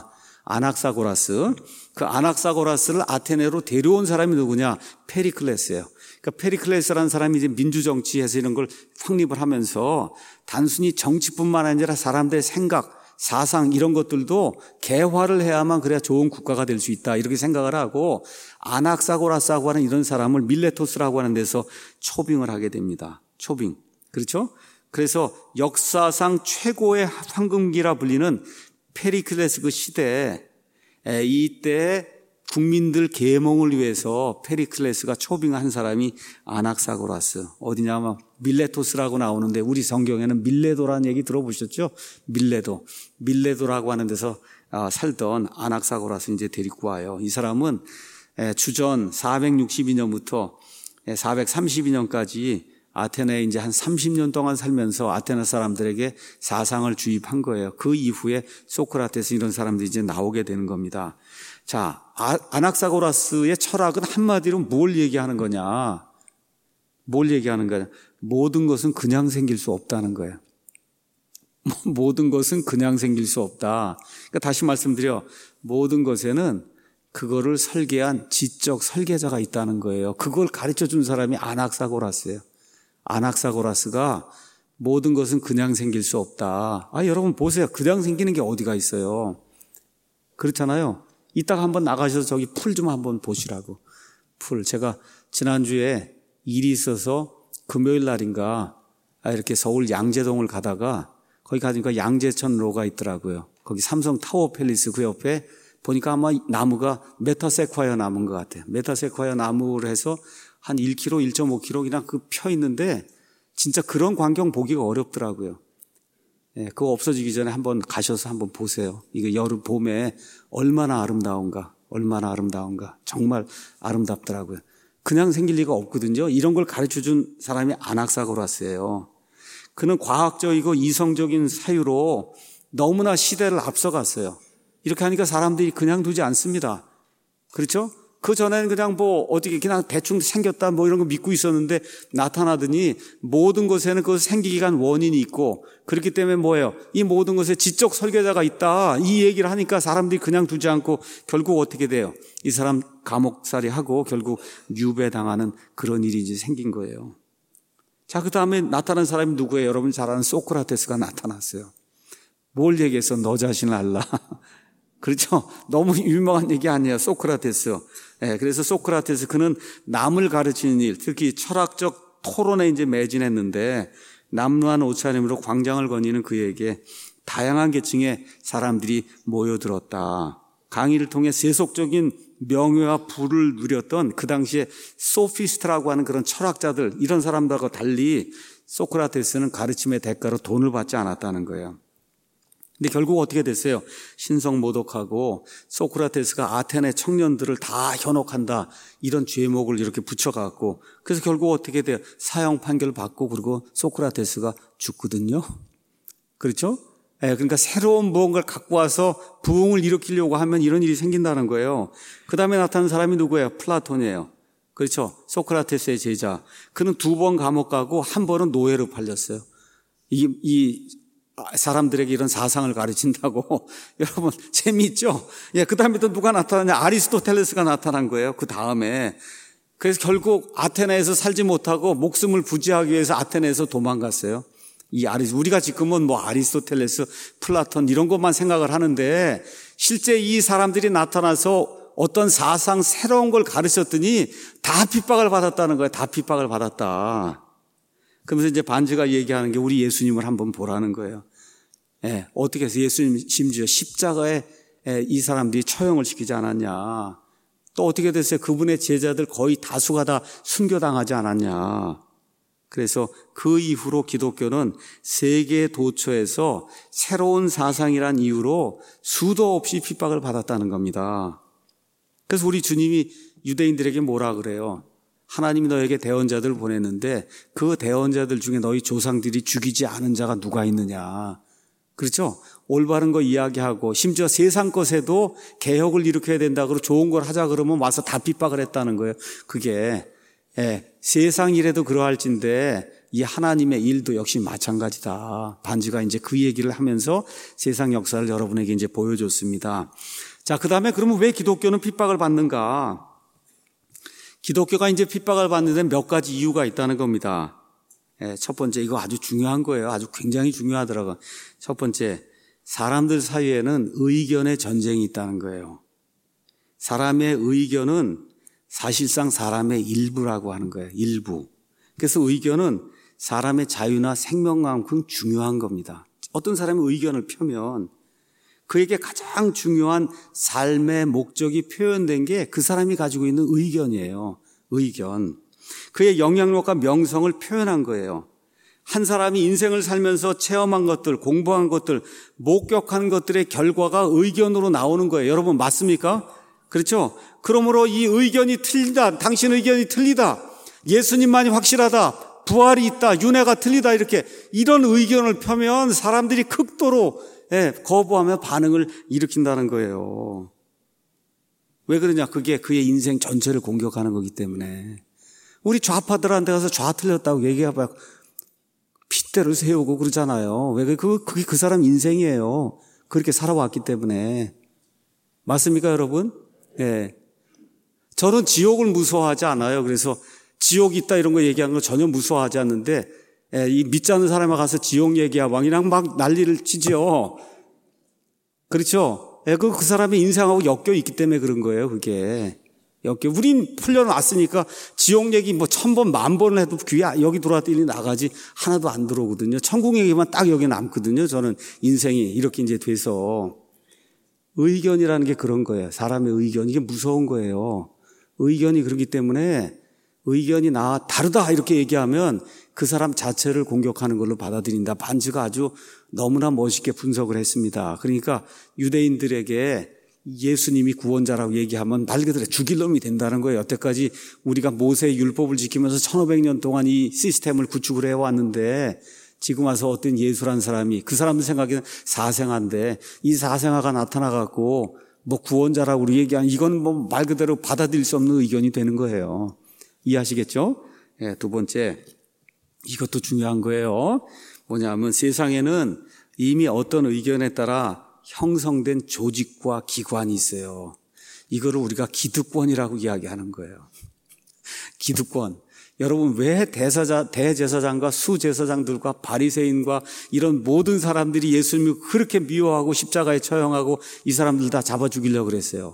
아낙사고라스. 그 아낙사고라스를 아테네로 데려온 사람이 누구냐? 페리클레스예요. 그러니까 페리클레스라는 사람이 이제 민주정치에서 이런 걸 확립을 하면서 단순히 정치뿐만 아니라 사람들의 생각, 사상 이런 것들도 개화를 해야만 그래야 좋은 국가가 될 수 있다 이렇게 생각을 하고 아낙사고라스라고 하는 이런 사람을 밀레토스라고 하는 데서 초빙을 하게 됩니다. 초빙. 그렇죠? 그래서 역사상 최고의 황금기라 불리는 페리클레스 그 시대에 이때 국민들 계몽을 위해서 페리클레스가 초빙한 사람이 아낙사고라스. 어디냐면 밀레토스라고 나오는데 우리 성경에는 밀레도라는 얘기 들어보셨죠? 밀레도. 밀레도라고 하는 데서 살던 아낙사고라스 이제 데리고 와요. 이 사람은 주전 사백육십이 년부터 사백삼십이 년까지 아테네에 이제 한 삼십 년 동안 살면서 아테네 사람들에게 사상을 주입한 거예요. 그 이후에 소크라테스 이런 사람들이 이제 나오게 되는 겁니다. 자, 아낙사고라스의 철학은 한마디로 뭘 얘기하는 거냐? 뭘 얘기하는 거냐? 모든 것은 그냥 생길 수 없다는 거예요. 모든 것은 그냥 생길 수 없다. 그러니까 다시 말씀드려, 모든 것에는 그거를 설계한 지적 설계자가 있다는 거예요. 그걸 가르쳐 준 사람이 아낙사고라스예요. 아낙사고라스가 모든 것은 그냥 생길 수 없다. 아, 여러분 보세요. 그냥 생기는 게 어디가 있어요? 그렇잖아요. 이따가 한번 나가셔서 저기 풀 좀 한번 보시라고. 풀. 제가 지난주에 일이 있어서 금요일 날인가 이렇게 서울 양재동을 가다가 거기 가니까 양재천로가 있더라고요. 거기 삼성 타워 팰리스 그 옆에 보니까 아마 나무가 메타세콰이어 나무인 것 같아요. 메타세콰이어 나무를 해서 한 일 킬로미터, 일 점 오 킬로미터 그냥 그 펴 있는데 진짜 그런 광경 보기가 어렵더라고요. 예, 그거 없어지기 전에 한번 가셔서 한번 보세요. 이게 여름, 봄에 얼마나 아름다운가, 얼마나 아름다운가. 정말 아름답더라고요. 그냥 생길 리가 없거든요. 이런 걸 가르쳐 준 사람이 아낙사고라스예요. 그는 과학적이고 이성적인 사유로 너무나 시대를 앞서갔어요. 이렇게 하니까 사람들이 그냥 두지 않습니다. 그렇죠? 그 전에는 그냥 뭐 어떻게 그냥 대충 생겼다 뭐 이런 거 믿고 있었는데 나타나더니 모든 것에는 그 생기기 위한 원인이 있고 그렇기 때문에 뭐예요? 이 모든 것에 지적 설계자가 있다. 이 얘기를 하니까 사람들이 그냥 두지 않고 결국 어떻게 돼요? 이 사람 감옥살이 하고 결국 유배당하는 그런 일이 이제 생긴 거예요. 자, 그 다음에 나타난 사람이 누구예요? 여러분 잘 아는 소크라테스가 나타났어요. 뭘 얘기해서 너 자신을 알라. 그렇죠? 너무 유명한 얘기 아니에요. 소크라테스. 네, 그래서 소크라테스 그는 남을 가르치는 일, 특히 철학적 토론에 이제 매진했는데 남루한 옷차림으로 광장을 거니는 그에게 다양한 계층의 사람들이 모여들었다. 강의를 통해 세속적인 명예와 부를 누렸던 그 당시에 소피스트라고 하는 그런 철학자들 이런 사람들과 달리 소크라테스는 가르침의 대가로 돈을 받지 않았다는 거예요. 근데 결국 어떻게 됐어요? 신성모독하고 소크라테스가 아테네 청년들을 다 현혹한다 이런 죄목을 이렇게 붙여갖고 그래서 결국 어떻게 돼요? 사형 판결 받고 그리고 소크라테스가 죽거든요. 그렇죠? 네, 그러니까 새로운 무언가를 갖고 와서 부흥을 일으키려고 하면 이런 일이 생긴다는 거예요. 그 다음에 나타난 사람이 누구예요? 플라톤이에요. 그렇죠? 소크라테스의 제자. 그는 두 번 감옥 가고 한 번은 노예로 팔렸어요. 이, 이 사람들에게 이런 사상을 가르친다고. 여러분 재미있죠? 예, 그 다음에 또 누가 나타나냐? 아리스토텔레스가 나타난 거예요. 그 다음에. 그래서 결국 아테네에서 살지 못하고 목숨을 부지하기 위해서 아테네에서 도망갔어요. 이 아리스 우리가 지금은 뭐 아리스토텔레스, 플라톤 이런 것만 생각을 하는데 실제 이 사람들이 나타나서 어떤 사상 새로운 걸 가르쳤더니 다 핍박을 받았다는 거예요. 다 핍박을 받았다. 그러면서 이제 반지가 얘기하는 게 우리 예수님을 한번 보라는 거예요. 예, 어떻게 해서 예수님 심지어 십자가에 이 사람들이 처형을 시키지 않았냐. 또 어떻게 됐어요? 그분의 제자들 거의 다수가 다 순교당하지 않았냐. 그래서 그 이후로 기독교는 세계 도처에서 새로운 사상이란 이유로 수도 없이 핍박을 받았다는 겁니다. 그래서 우리 주님이 유대인들에게 뭐라 그래요? 하나님이 너에게 대언자들을 보냈는데 그 대언자들 중에 너희 조상들이 죽이지 않은 자가 누가 있느냐. 그렇죠? 올바른 거 이야기하고 심지어 세상 것에도 개혁을 일으켜야 된다고 좋은 걸 하자 그러면 와서 다 핍박을 했다는 거예요. 그게 예, 세상 일에도 그러할진데 이 하나님의 일도 역시 마찬가지다. 반지가 이제 그 얘기를 하면서 세상 역사를 여러분에게 이제 보여줬습니다. 자, 그 다음에 그러면 왜 기독교는 핍박을 받는가? 기독교가 이제 핍박을 받는 데 몇 가지 이유가 있다는 겁니다. 예, 첫 번째, 이거 아주 중요한 거예요. 아주 굉장히 중요하더라고요. 첫 번째, 사람들 사이에는 의견의 전쟁이 있다는 거예요. 사람의 의견은 사실상 사람의 일부라고 하는 거예요. 일부. 그래서 의견은 사람의 자유나 생명만큼 중요한 겁니다. 어떤 사람의 의견을 펴면 그에게 가장 중요한 삶의 목적이 표현된 게 그 사람이 가지고 있는 의견이에요. 의견. 그의 영향력과 명성을 표현한 거예요. 한 사람이 인생을 살면서 체험한 것들, 공부한 것들, 목격한 것들의 결과가 의견으로 나오는 거예요. 여러분 맞습니까? 그렇죠? 그러므로 이 의견이 틀리다, 당신 의견이 틀리다, 예수님만이 확실하다, 부활이 있다, 윤회가 틀리다, 이렇게 이런 의견을 펴면 사람들이 극도로 예, 거부하며 반응을 일으킨다는 거예요. 왜 그러냐? 그게 그의 인생 전체를 공격하는 거기 때문에. 우리 좌파들한테 가서 좌 틀렸다고 얘기해봐요. 핏대를 세우고 그러잖아요. 왜? 그, 그게 그 사람 인생이에요. 그렇게 살아왔기 때문에. 맞습니까, 여러분? 예. 저는 지옥을 무서워하지 않아요. 그래서 지옥이 있다 이런 거 얘기하는 거 전혀 무서워하지 않는데, 예, 이 믿지 않는 사람에 가서 지옥 얘기하고 그냥 막 난리를 치지요. 그렇죠? 예, 그, 그 사람의 인생하고 엮여 있기 때문에 그런 거예요, 그게. 엮여. 우린 풀려놨으니까 지옥 얘기 뭐 천 번, 만 번을 해도 귀에 여기 들어왔더니 나가지 하나도 안 들어오거든요. 천국 얘기만 딱 여기 남거든요. 저는 인생이 이렇게 이제 돼서. 의견이라는 게 그런 거예요. 사람의 의견. 이게 무서운 거예요. 의견이 그렇기 때문에 의견이 나 다르다 이렇게 얘기하면 그 사람 자체를 공격하는 걸로 받아들인다. 반즈가 아주 너무나 멋있게 분석을 했습니다. 그러니까 유대인들에게 예수님이 구원자라고 얘기하면 말 그대로 죽일 놈이 된다는 거예요. 여태까지 우리가 모세의 율법을 지키면서 천오백 년 동안 이 시스템을 구축을 해왔는데 지금 와서 어떤 예수라는 사람이 그 사람들 생각에는 사생아인데 이 사생아가 나타나갖고 뭐 구원자라고 우리 얘기하는 이건 뭐 말 그대로 받아들일 수 없는 의견이 되는 거예요. 이해하시겠죠? 네, 두 번째, 이것도 중요한 거예요. 뭐냐면 세상에는 이미 어떤 의견에 따라 형성된 조직과 기관이 있어요. 이거를 우리가 기득권이라고 이야기하는 거예요. 기득권. 여러분 왜 대사자, 대제사장과 수제사장들과 바리새인과 이런 모든 사람들이 예수님을 그렇게 미워하고 십자가에 처형하고 이 사람들 다 잡아 죽이려고 그랬어요?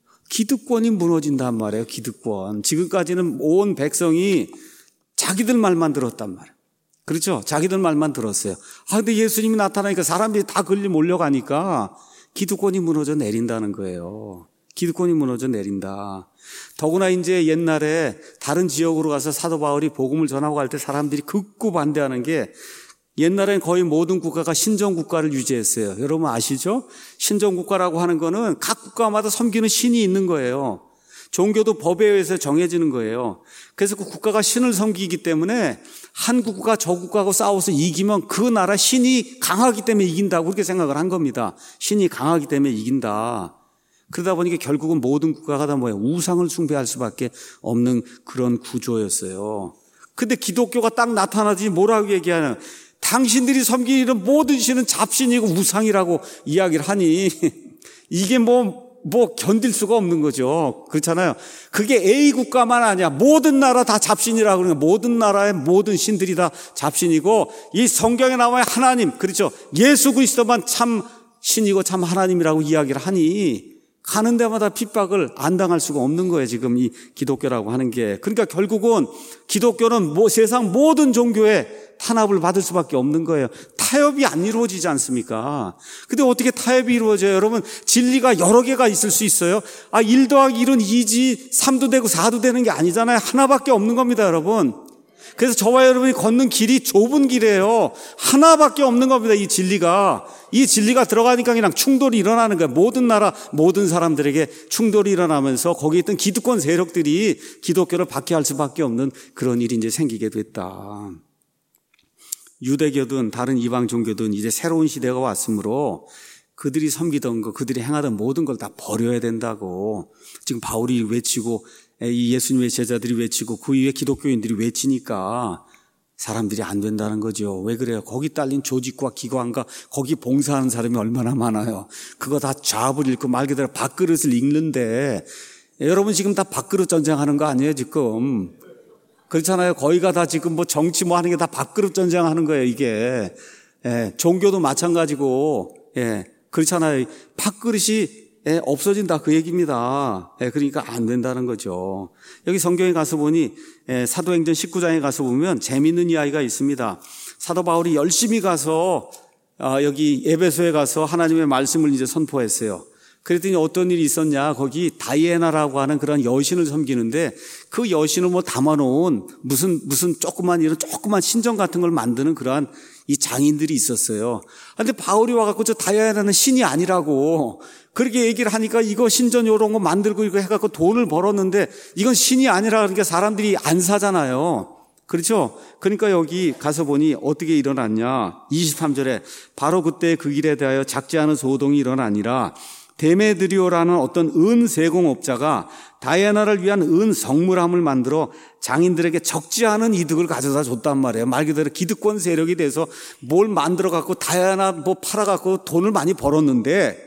기득권이 무너진단 말이에요. 기득권. 지금까지는 온 백성이 자기들 말만 들었단 말이에요. 그렇죠? 자기들 말만 들었어요. 아, 근데 예수님이 나타나니까 사람들이 다 걸리 몰려가니까 기득권이 무너져 내린다는 거예요. 기득권이 무너져 내린다. 더구나 이제 옛날에 다른 지역으로 가서 사도 바울이 복음을 전하고 갈 때 사람들이 극구 반대하는 게 옛날엔 거의 모든 국가가 신정국가를 유지했어요. 여러분 아시죠? 신정국가라고 하는 거는 각 국가마다 섬기는 신이 있는 거예요. 종교도 법에 의해서 정해지는 거예요. 그래서 그 국가가 신을 섬기기 때문에 한 국가 저 국가하고 싸워서 이기면 그 나라 신이 강하기 때문에 이긴다고 그렇게 생각을 한 겁니다. 신이 강하기 때문에 이긴다. 그러다 보니까 결국은 모든 국가가 다 뭐예요? 우상을 숭배할 수밖에 없는 그런 구조였어요. 근데 기독교가 딱 나타나지 뭐라고 얘기하냐? 당신들이 섬기는 모든 신은 잡신이고 우상이라고 이야기를 하니 이게 뭐 뭐 견딜 수가 없는 거죠. 그렇잖아요. 그게 A 국가만 아니야. 모든 나라 다 잡신이라고 그러는 거예요. 모든 나라의 모든 신들이 다 잡신이고 이 성경에 나와요. 하나님, 그렇죠. 예수 그리스도만 참 신이고 참 하나님이라고 이야기를 하니 가는 데마다 핍박을 안 당할 수가 없는 거예요. 지금 이 기독교라고 하는 게. 그러니까 결국은 기독교는 뭐 세상 모든 종교에 탄압을 받을 수밖에 없는 거예요. 타협이 안 이루어지지 않습니까? 근데 어떻게 타협이 이루어져요? 여러분 진리가 여러 개가 있을 수 있어요. 아, 일 더하기 일은 이지 삼도 되고 사도 되는 게 아니잖아요. 하나밖에 없는 겁니다, 여러분. 그래서 저와 여러분이 걷는 길이 좁은 길이에요. 하나밖에 없는 겁니다, 이 진리가. 이 진리가 들어가니까 그냥 충돌이 일어나는 거예요. 모든 나라, 모든 사람들에게 충돌이 일어나면서 거기에 있던 기득권 세력들이 기독교를 박해할 수밖에 없는 그런 일이 이제 생기게 됐다. 유대교든 다른 이방 종교든 이제 새로운 시대가 왔으므로 그들이 섬기던 거, 그들이 행하던 모든 걸 다 버려야 된다고 지금 바울이 외치고 이 예수님의 제자들이 외치고 그 이후에 기독교인들이 외치니까 사람들이 안 된다는 거죠. 왜 그래요? 거기 딸린 조직과 기관과 거기 봉사하는 사람이 얼마나 많아요. 그거 다 잡을 읽고 말 그대로 밥그릇을 읽는데, 여러분 지금 다 밥그릇 전쟁하는 거 아니에요 지금? 그렇잖아요. 거기가 다 지금 뭐 정치 뭐 하는 게 다 밥그릇 전쟁하는 거예요 이게. 예, 종교도 마찬가지고, 예, 그렇잖아요. 밥그릇이 예, 없어진다 그 얘기입니다. 예, 그러니까 안 된다는 거죠. 여기 성경에 가서 보니 예, 사도행전 십구 장에 가서 보면 재미있는 이야기가 있습니다. 사도 바울이 열심히 가서 아, 여기 에베소에 가서 하나님의 말씀을 이제 선포했어요. 그랬더니 어떤 일이 있었냐, 거기 다이애나라고 하는 그런 여신을 섬기는데 그 여신을 뭐 담아놓은 무슨 무슨 조그만 이런 조그만 신전 같은 걸 만드는 그러한 이 장인들이 있었어요. 근데 바울이 와갖고 저 다이애나는 신이 아니라고 그렇게 얘기를 하니까 이거 신전 요런 거 만들고 이거 해갖고 돈을 벌었는데 이건 신이 아니라 그러니까 사람들이 안 사잖아요. 그렇죠? 그러니까 여기 가서 보니 어떻게 일어났냐. 이십삼 절에 바로 그때 그 일에 대하여 작지 않은 소동이 일어나니라. 데메드리오라는 어떤 은 세공업자가 다이애나를 위한 은 성물함을 만들어 장인들에게 적지 않은 이득을 가져다 줬단 말이에요. 말 그대로 기득권 세력이 돼서 뭘 만들어 갖고 다이애나 뭐 팔아 갖고 돈을 많이 벌었는데,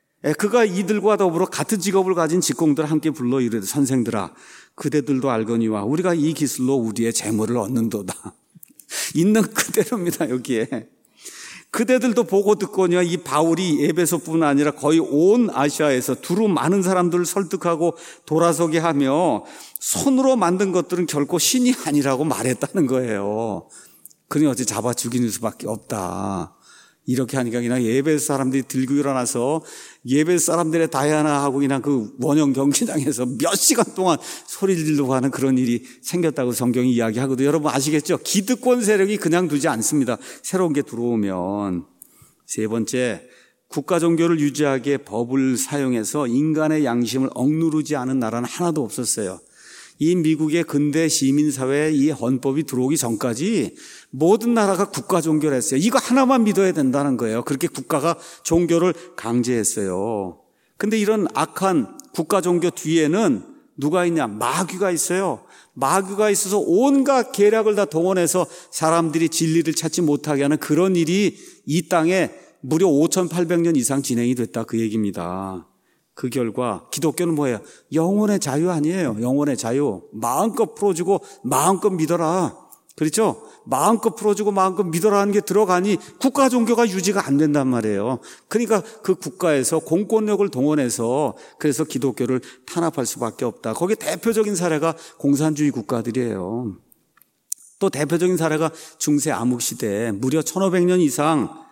그가 이들과 더불어 같은 직업을 가진 직공들을 함께 불러 이르되 선생들아 그대들도 알거니와 우리가 이 기술로 우리의 재물을 얻는도다. 있는 그대로입니다. 여기에 그대들도 보고 듣거니와 이 바울이 에베소뿐 아니라 거의 온 아시아에서 두루 많은 사람들을 설득하고 돌아서게 하며 손으로 만든 것들은 결코 신이 아니라고 말했다는 거예요. 그러니 어찌 잡아 죽이는 수밖에 없다. 이렇게 하니까 그냥 예배소 사람들이 들고 일어나서 예배소 사람들의 다이아나하고 그냥 그 원형 경기장에서 몇 시간 동안 소리를 지르고 하는 그런 일이 생겼다고 성경이 이야기하거든요. 여러분 아시겠죠? 기득권 세력이 그냥 두지 않습니다. 새로운 게 들어오면. 세 번째, 국가 종교를 유지하기에 법을 사용해서 인간의 양심을 억누르지 않은 나라는 하나도 없었어요. 이 미국의 근대 시민사회에 이 헌법이 들어오기 전까지 모든 나라가 국가 종교를 했어요. 이거 하나만 믿어야 된다는 거예요. 그렇게 국가가 종교를 강제했어요. 근데 이런 악한 국가 종교 뒤에는 누가 있냐? 마귀가 있어요. 마귀가 있어서 온갖 계략을 다 동원해서 사람들이 진리를 찾지 못하게 하는 그런 일이 이 땅에 무려 오천팔백 년 이상 진행이 됐다 그 얘기입니다. 그 결과 기독교는 뭐예요? 영혼의 자유 아니에요. 영혼의 자유. 마음껏 풀어주고 마음껏 믿어라. 그렇죠? 마음껏 풀어주고 마음껏 믿어라 하는 게 들어가니 국가 종교가 유지가 안 된단 말이에요. 그러니까 그 국가에서 공권력을 동원해서 그래서 기독교를 탄압할 수밖에 없다. 거기에 대표적인 사례가 공산주의 국가들이에요. 또 대표적인 사례가 중세 암흑시대에 무려 천오백 년 이상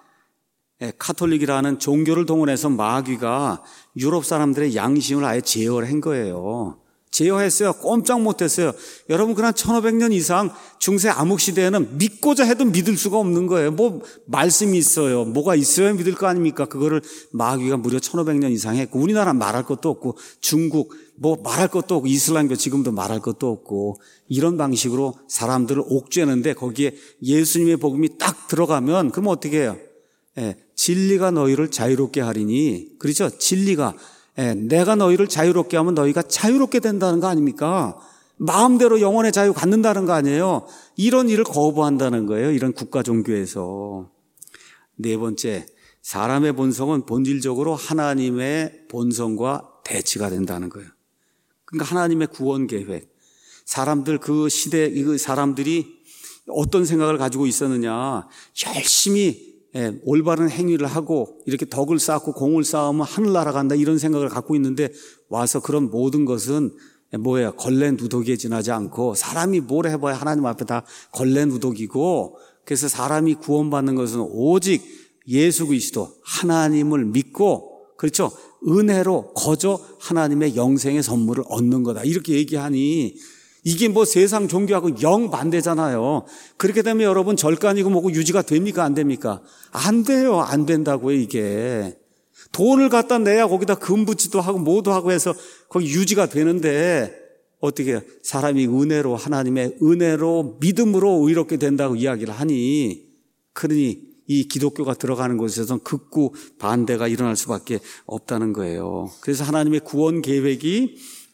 카톨릭이라는 종교를 동원해서 마귀가 유럽 사람들의 양심을 아예 제어한 거예요. 제어했어요. 꼼짝 못했어요. 여러분 그냥 천오백 년 이상 중세 암흑시대에는 믿고자 해도 믿을 수가 없는 거예요. 뭐 말씀이 있어요. 뭐가 있어야 믿을 거 아닙니까? 그거를 마귀가 무려 천오백 년 이상 했고 우리나라 말할 것도 없고 중국 뭐 말할 것도 없고 이슬람교 지금도 말할 것도 없고 이런 방식으로 사람들을 옥죄는데 거기에 예수님의 복음이 딱 들어가면 그럼 어떻게 해요? 예, 진리가 너희를 자유롭게 하리니, 그렇죠? 진리가, 예, 내가 너희를 자유롭게 하면 너희가 자유롭게 된다는 거 아닙니까? 마음대로 영혼의 자유 갖는다는 거 아니에요? 이런 일을 거부한다는 거예요. 이런 국가 종교에서. 네 번째, 사람의 본성은 본질적으로 하나님의 본성과 대치가 된다는 거예요. 그러니까 하나님의 구원 계획. 사람들 그 시대, 그 사람들이 어떤 생각을 가지고 있었느냐. 열심히 예, 올바른 행위를 하고 이렇게 덕을 쌓고 공을 쌓으면 하늘 날아간다 이런 생각을 갖고 있는데 와서 그런 모든 것은 뭐예요? 걸레 누더기에 지나지 않고 사람이 뭘 해봐야 하나님 앞에 다 걸레 누더기고 그래서 사람이 구원받는 것은 오직 예수 그리스도 하나님을 믿고 그렇죠? 은혜로 거저 하나님의 영생의 선물을 얻는 거다 이렇게 얘기하니 이게 뭐 세상 종교하고 영 반대잖아요. 그렇게 되면 여러분 절간이고 뭐고 유지가 됩니까? 안 됩니까? 안 돼요. 안 된다고요, 이게. 돈을 갖다 내야 거기다 금붙이도 하고 뭐도 하고 해서 거기 유지가 되는데 어떻게 해요? 사람이 은혜로 하나님의 은혜로 믿음으로 의롭게 된다고 이야기를 하니 그러니 이 기독교가 들어가는 곳에서는 극구 반대가 일어날 수밖에 없다는 거예요. 그래서 하나님의 구원 계획이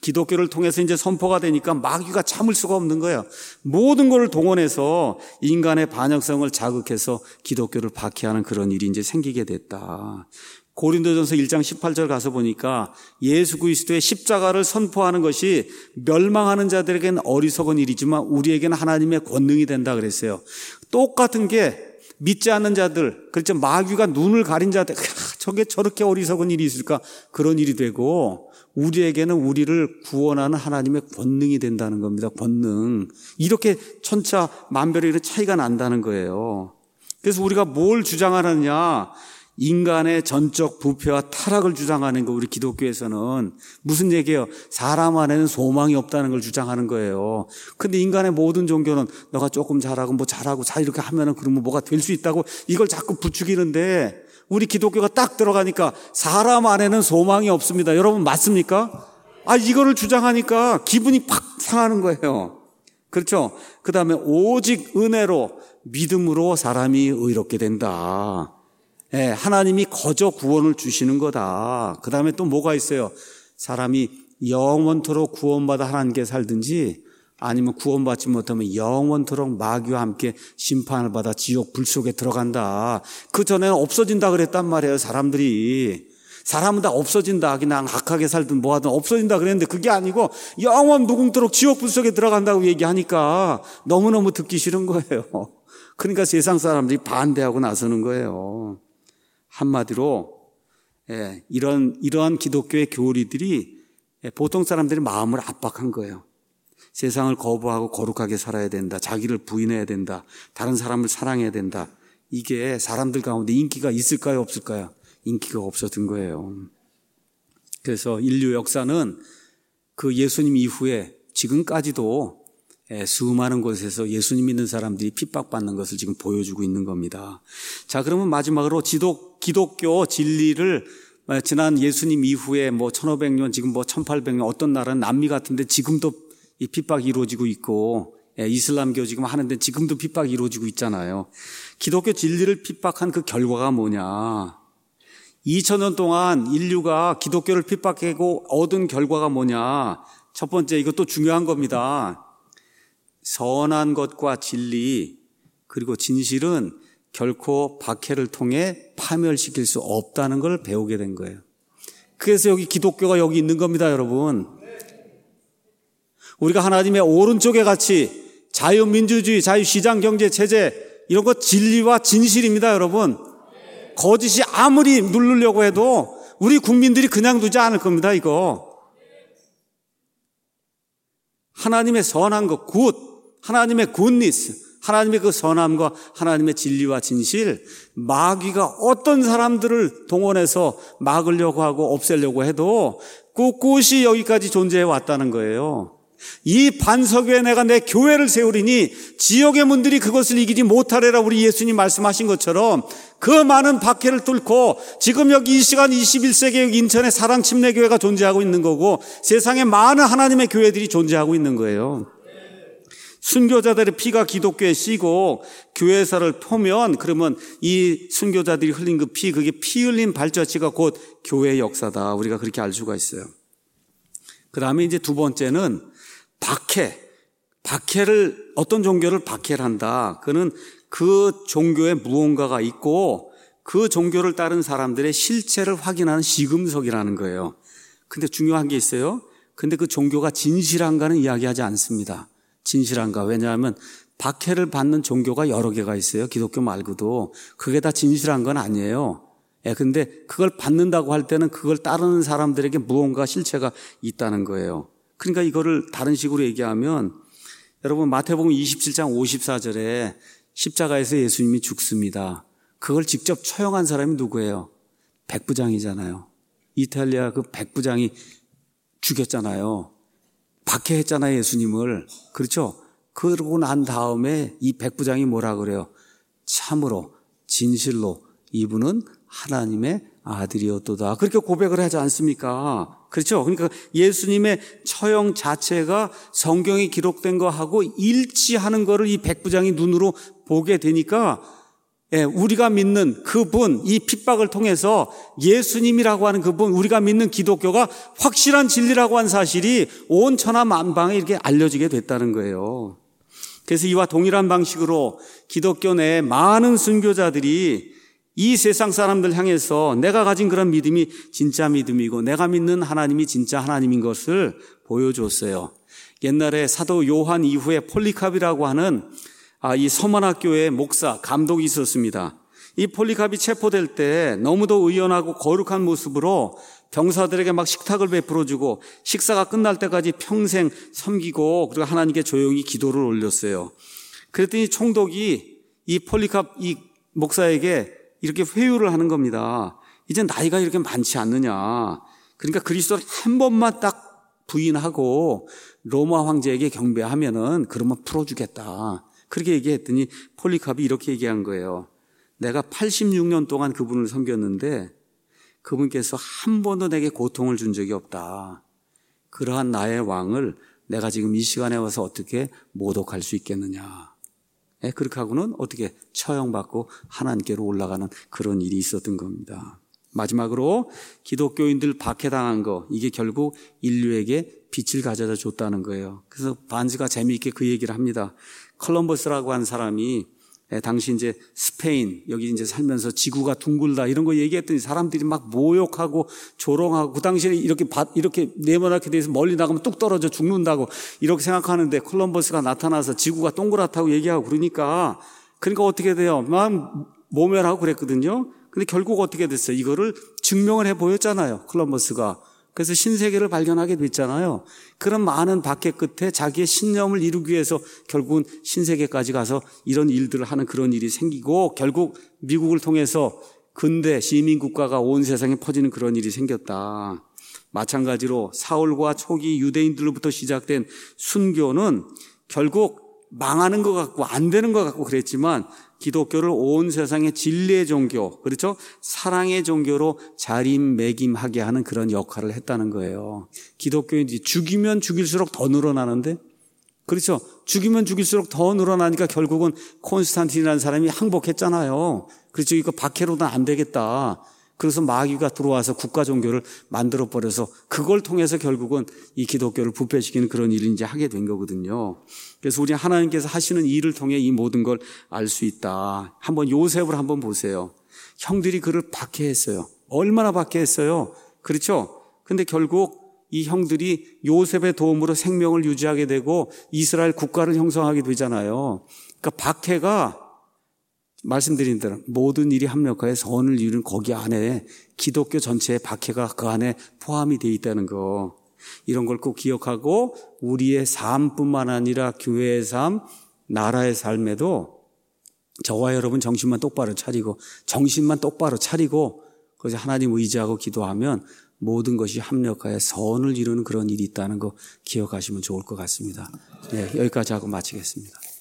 기독교를 통해서 이제 선포가 되니까 마귀가 참을 수가 없는 거예요. 모든 것을 동원해서 인간의 반역성을 자극해서 기독교를 박해하는 그런 일이 이제 생기게 됐다. 고린도전서 일 장 십팔 절 가서 보니까 예수 그리스도의 십자가를 선포하는 것이 멸망하는 자들에게는 어리석은 일이지만 우리에게는 하나님의 권능이 된다 그랬어요. 똑같은 게 믿지 않는 자들, 그렇죠. 마귀가 눈을 가린 자들, 저게 저렇게 어리석은 일이 있을까? 그런 일이 되고 우리에게는 우리를 구원하는 하나님의 권능이 된다는 겁니다. 권능. 이렇게 천차 만별의 차이가 난다는 거예요. 그래서 우리가 뭘 주장하느냐? 인간의 전적 부패와 타락을 주장하는 거. 우리 기독교에서는 무슨 얘기예요? 사람 안에는 소망이 없다는 걸 주장하는 거예요. 근데 인간의 모든 종교는 너가 조금 잘하고 뭐 잘하고 자 이렇게 하면은 그러면 뭐가 될 수 있다고 이걸 자꾸 부추기는데 우리 기독교가 딱 들어가니까 사람 안에는 소망이 없습니다. 여러분 맞습니까? 아 이거를 주장하니까 기분이 팍 상하는 거예요. 그렇죠? 그 다음에 오직 은혜로 믿음으로 사람이 의롭게 된다. 예, 하나님이 거저 구원을 주시는 거다. 그 다음에 또 뭐가 있어요? 사람이 영원토록 구원받아 하나님께 살든지 아니면 구원받지 못하면 영원토록 마귀와 함께 심판을 받아 지옥 불 속에 들어간다. 그 전에는 없어진다 그랬단 말이에요. 사람들이. 사람은 다 없어진다. 그냥 악하게 살든 뭐하든 없어진다 그랬는데 그게 아니고 영원 무궁토록 지옥 불 속에 들어간다고 얘기하니까 너무너무 듣기 싫은 거예요. 그러니까 세상 사람들이 반대하고 나서는 거예요. 한마디로 예, 이런 이러한 기독교의 교리들이 예, 보통 사람들의 마음을 압박한 거예요. 세상을 거부하고 거룩하게 살아야 된다. 자기를 부인해야 된다. 다른 사람을 사랑해야 된다. 이게 사람들 가운데 인기가 있을까요? 없을까요? 인기가 없어진 거예요. 그래서 인류 역사는 그 예수님 이후에 지금까지도 수많은 곳에서 예수님 믿는 사람들이 핍박받는 것을 지금 보여주고 있는 겁니다. 자, 그러면 마지막으로 지독, 기독교 진리를 지난 예수님 이후에 뭐 천오백 년, 지금 뭐 천팔백 년 어떤 나라는 남미 같은데 지금도 이 핍박이 이루어지고 있고 이슬람교 지금 하는데 지금도 핍박이 이루어지고 있잖아요. 기독교 진리를 핍박한 그 결과가 뭐냐? 이천 년 동안 인류가 기독교를 핍박하고 얻은 결과가 뭐냐? 첫 번째 이것도 중요한 겁니다. 선한 것과 진리 그리고 진실은 결코 박해를 통해 파멸시킬 수 없다는 걸 배우게 된 거예요. 그래서 여기 기독교가 여기 있는 겁니다, 여러분. 우리가 하나님의 오른쪽에 같이 자유민주주의, 자유시장경제 체제 이런 거 진리와 진실입니다, 여러분. 거짓이 아무리 누르려고 해도 우리 국민들이 그냥 두지 않을 겁니다, 이거. 하나님의 선한 것, 굿. 하나님의 굿니스, 하나님의 그 선함과 하나님의 진리와 진실, 마귀가 어떤 사람들을 동원해서 막으려고 하고 없애려고 해도 꿋꿋이 여기까지 존재해 왔다는 거예요. 이 반석 위에 내가 내 교회를 세우리니 지옥의 문들이 그것을 이기지 못하리라 우리 예수님 말씀하신 것처럼 그 많은 박해를 뚫고 지금 여기 이 시간 이십일 세기에 인천에 사랑 침례교회가 존재하고 있는 거고 세상에 많은 하나님의 교회들이 존재하고 있는 거예요. 순교자들의 피가 기독교에 씌고 교회사를 토면 그러면 이 순교자들이 흘린 그 피, 그게 피 흘린 발자취가 곧 교회의 역사다. 우리가 그렇게 알 수가 있어요. 그 다음에 이제 두 번째는 박해. 박해를, 어떤 종교를 박해를 한다. 그는 그 종교에 무언가가 있고 그 종교를 따른 사람들의 실체를 확인하는 시금석이라는 거예요. 근데 중요한 게 있어요. 근데 그 종교가 진실한가는 이야기하지 않습니다. 진실한가? 왜냐하면 박해를 받는 종교가 여러 개가 있어요. 기독교 말고도. 그게 다 진실한 건 아니에요. 예, 근데 그걸 받는다고 할 때는 그걸 따르는 사람들에게 무언가 실체가 있다는 거예요. 그러니까 이거를 다른 식으로 얘기하면 여러분 마태복음 이십칠 장 오십사 절에 십자가에서 예수님이 죽습니다. 그걸 직접 처형한 사람이 누구예요? 백부장이잖아요. 이탈리아 그 백부장이 죽였잖아요. 박해했잖아요, 예수님을. 그렇죠? 그러고 난 다음에 이 백부장이 뭐라 그래요? 참으로, 진실로 이분은 하나님의 아들이었도다. 그렇게 고백을 하지 않습니까? 그렇죠? 그러니까 예수님의 처형 자체가 성경에 기록된 거하고 일치하는 거를 이 백부장이 눈으로 보게 되니까 예, 우리가 믿는 그분, 이 핍박을 통해서 예수님이라고 하는 그분, 우리가 믿는 기독교가 확실한 진리라고 한 사실이 온 천하 만방에 이렇게 알려지게 됐다는 거예요. 그래서 이와 동일한 방식으로 기독교 내에 많은 순교자들이 이 세상 사람들 향해서 내가 가진 그런 믿음이 진짜 믿음이고 내가 믿는 하나님이 진짜 하나님인 것을 보여줬어요. 옛날에 사도 요한 이후에 폴리캅이라고 하는 아, 이 서만학교의 목사, 감독이 있었습니다. 이 폴리캅이 체포될 때 너무도 의연하고 거룩한 모습으로 병사들에게 막 식탁을 베풀어주고 식사가 끝날 때까지 평생 섬기고 그리고 하나님께 조용히 기도를 올렸어요. 그랬더니 총독이 이 폴리캅 이 목사에게 이렇게 회유를 하는 겁니다. 이제 나이가 이렇게 많지 않느냐. 그러니까 그리스도를 한 번만 딱 부인하고 로마 황제에게 경배하면은 그러면 풀어주겠다. 그렇게 얘기했더니 폴리캅이 이렇게 얘기한 거예요. 내가 팔십육 년 동안 그분을 섬겼는데 그분께서 한 번도 내게 고통을 준 적이 없다. 그러한 나의 왕을 내가 지금 이 시간에 와서 어떻게 모독할 수 있겠느냐. 예, 그렇게 하고는 어떻게 처형받고 하나님께로 올라가는 그런 일이 있었던 겁니다. 마지막으로 기독교인들 박해당한 거, 이게 결국 인류에게 빛을 가져다 줬다는 거예요. 그래서 반즈가 재미있게 그 얘기를 합니다. 콜럼버스라고 한 사람이 당시 이제 스페인 여기 이제 살면서 지구가 둥글다 이런 거 얘기했더니 사람들이 막 모욕하고 조롱하고 그 당시에 이렇게 이렇게 네모나게 돼서 멀리 나가면 뚝 떨어져 죽는다고 이렇게 생각하는데 콜럼버스가 나타나서 지구가 동그랗다고 얘기하고 그러니까 그러니까 어떻게 돼요? 막 모멸하고 그랬거든요. 근데 결국 어떻게 됐어요? 이거를 증명을 해 보였잖아요. 콜럼버스가. 그래서 신세계를 발견하게 됐잖아요. 그런 많은 박해 끝에 자기의 신념을 이루기 위해서 결국은 신세계까지 가서 이런 일들을 하는 그런 일이 생기고 결국 미국을 통해서 근대 시민국가가 온 세상에 퍼지는 그런 일이 생겼다. 마찬가지로 사울과 초기 유대인들로부터 시작된 순교는 결국 망하는 것 같고 안 되는 것 같고 그랬지만 기독교를 온 세상의 진리의 종교, 그렇죠? 사랑의 종교로 자림매김하게 하는 그런 역할을 했다는 거예요. 기독교인들이 죽이면 죽일수록 더 늘어나는데, 그렇죠? 죽이면 죽일수록 더 늘어나니까 결국은 콘스탄틴이라는 사람이 항복했잖아요. 그렇죠? 이거 박해로는 안 되겠다. 그래서 마귀가 들어와서 국가 종교를 만들어버려서 그걸 통해서 결국은 이 기독교를 부패시키는 그런 일을 이제 하게 된 거거든요. 그래서 우리 하나님께서 하시는 일을 통해 이 모든 걸 알 수 있다. 한번 요셉을 한번 보세요. 형들이 그를 박해했어요. 얼마나 박해했어요. 그렇죠? 근데 결국 이 형들이 요셉의 도움으로 생명을 유지하게 되고 이스라엘 국가를 형성하게 되잖아요. 그러니까 박해가 말씀드린 대로 모든 일이 합력하여 선을 이루는 거기 안에 기독교 전체의 박해가 그 안에 포함이 되어 있다는 거. 이런 걸 꼭 기억하고 우리의 삶뿐만 아니라 교회의 삶, 나라의 삶에도 저와 여러분 정신만 똑바로 차리고 정신만 똑바로 차리고 그래서 하나님 의지하고 기도하면 모든 것이 합력하여 선을 이루는 그런 일이 있다는 거 기억하시면 좋을 것 같습니다. 네, 여기까지 하고 마치겠습니다.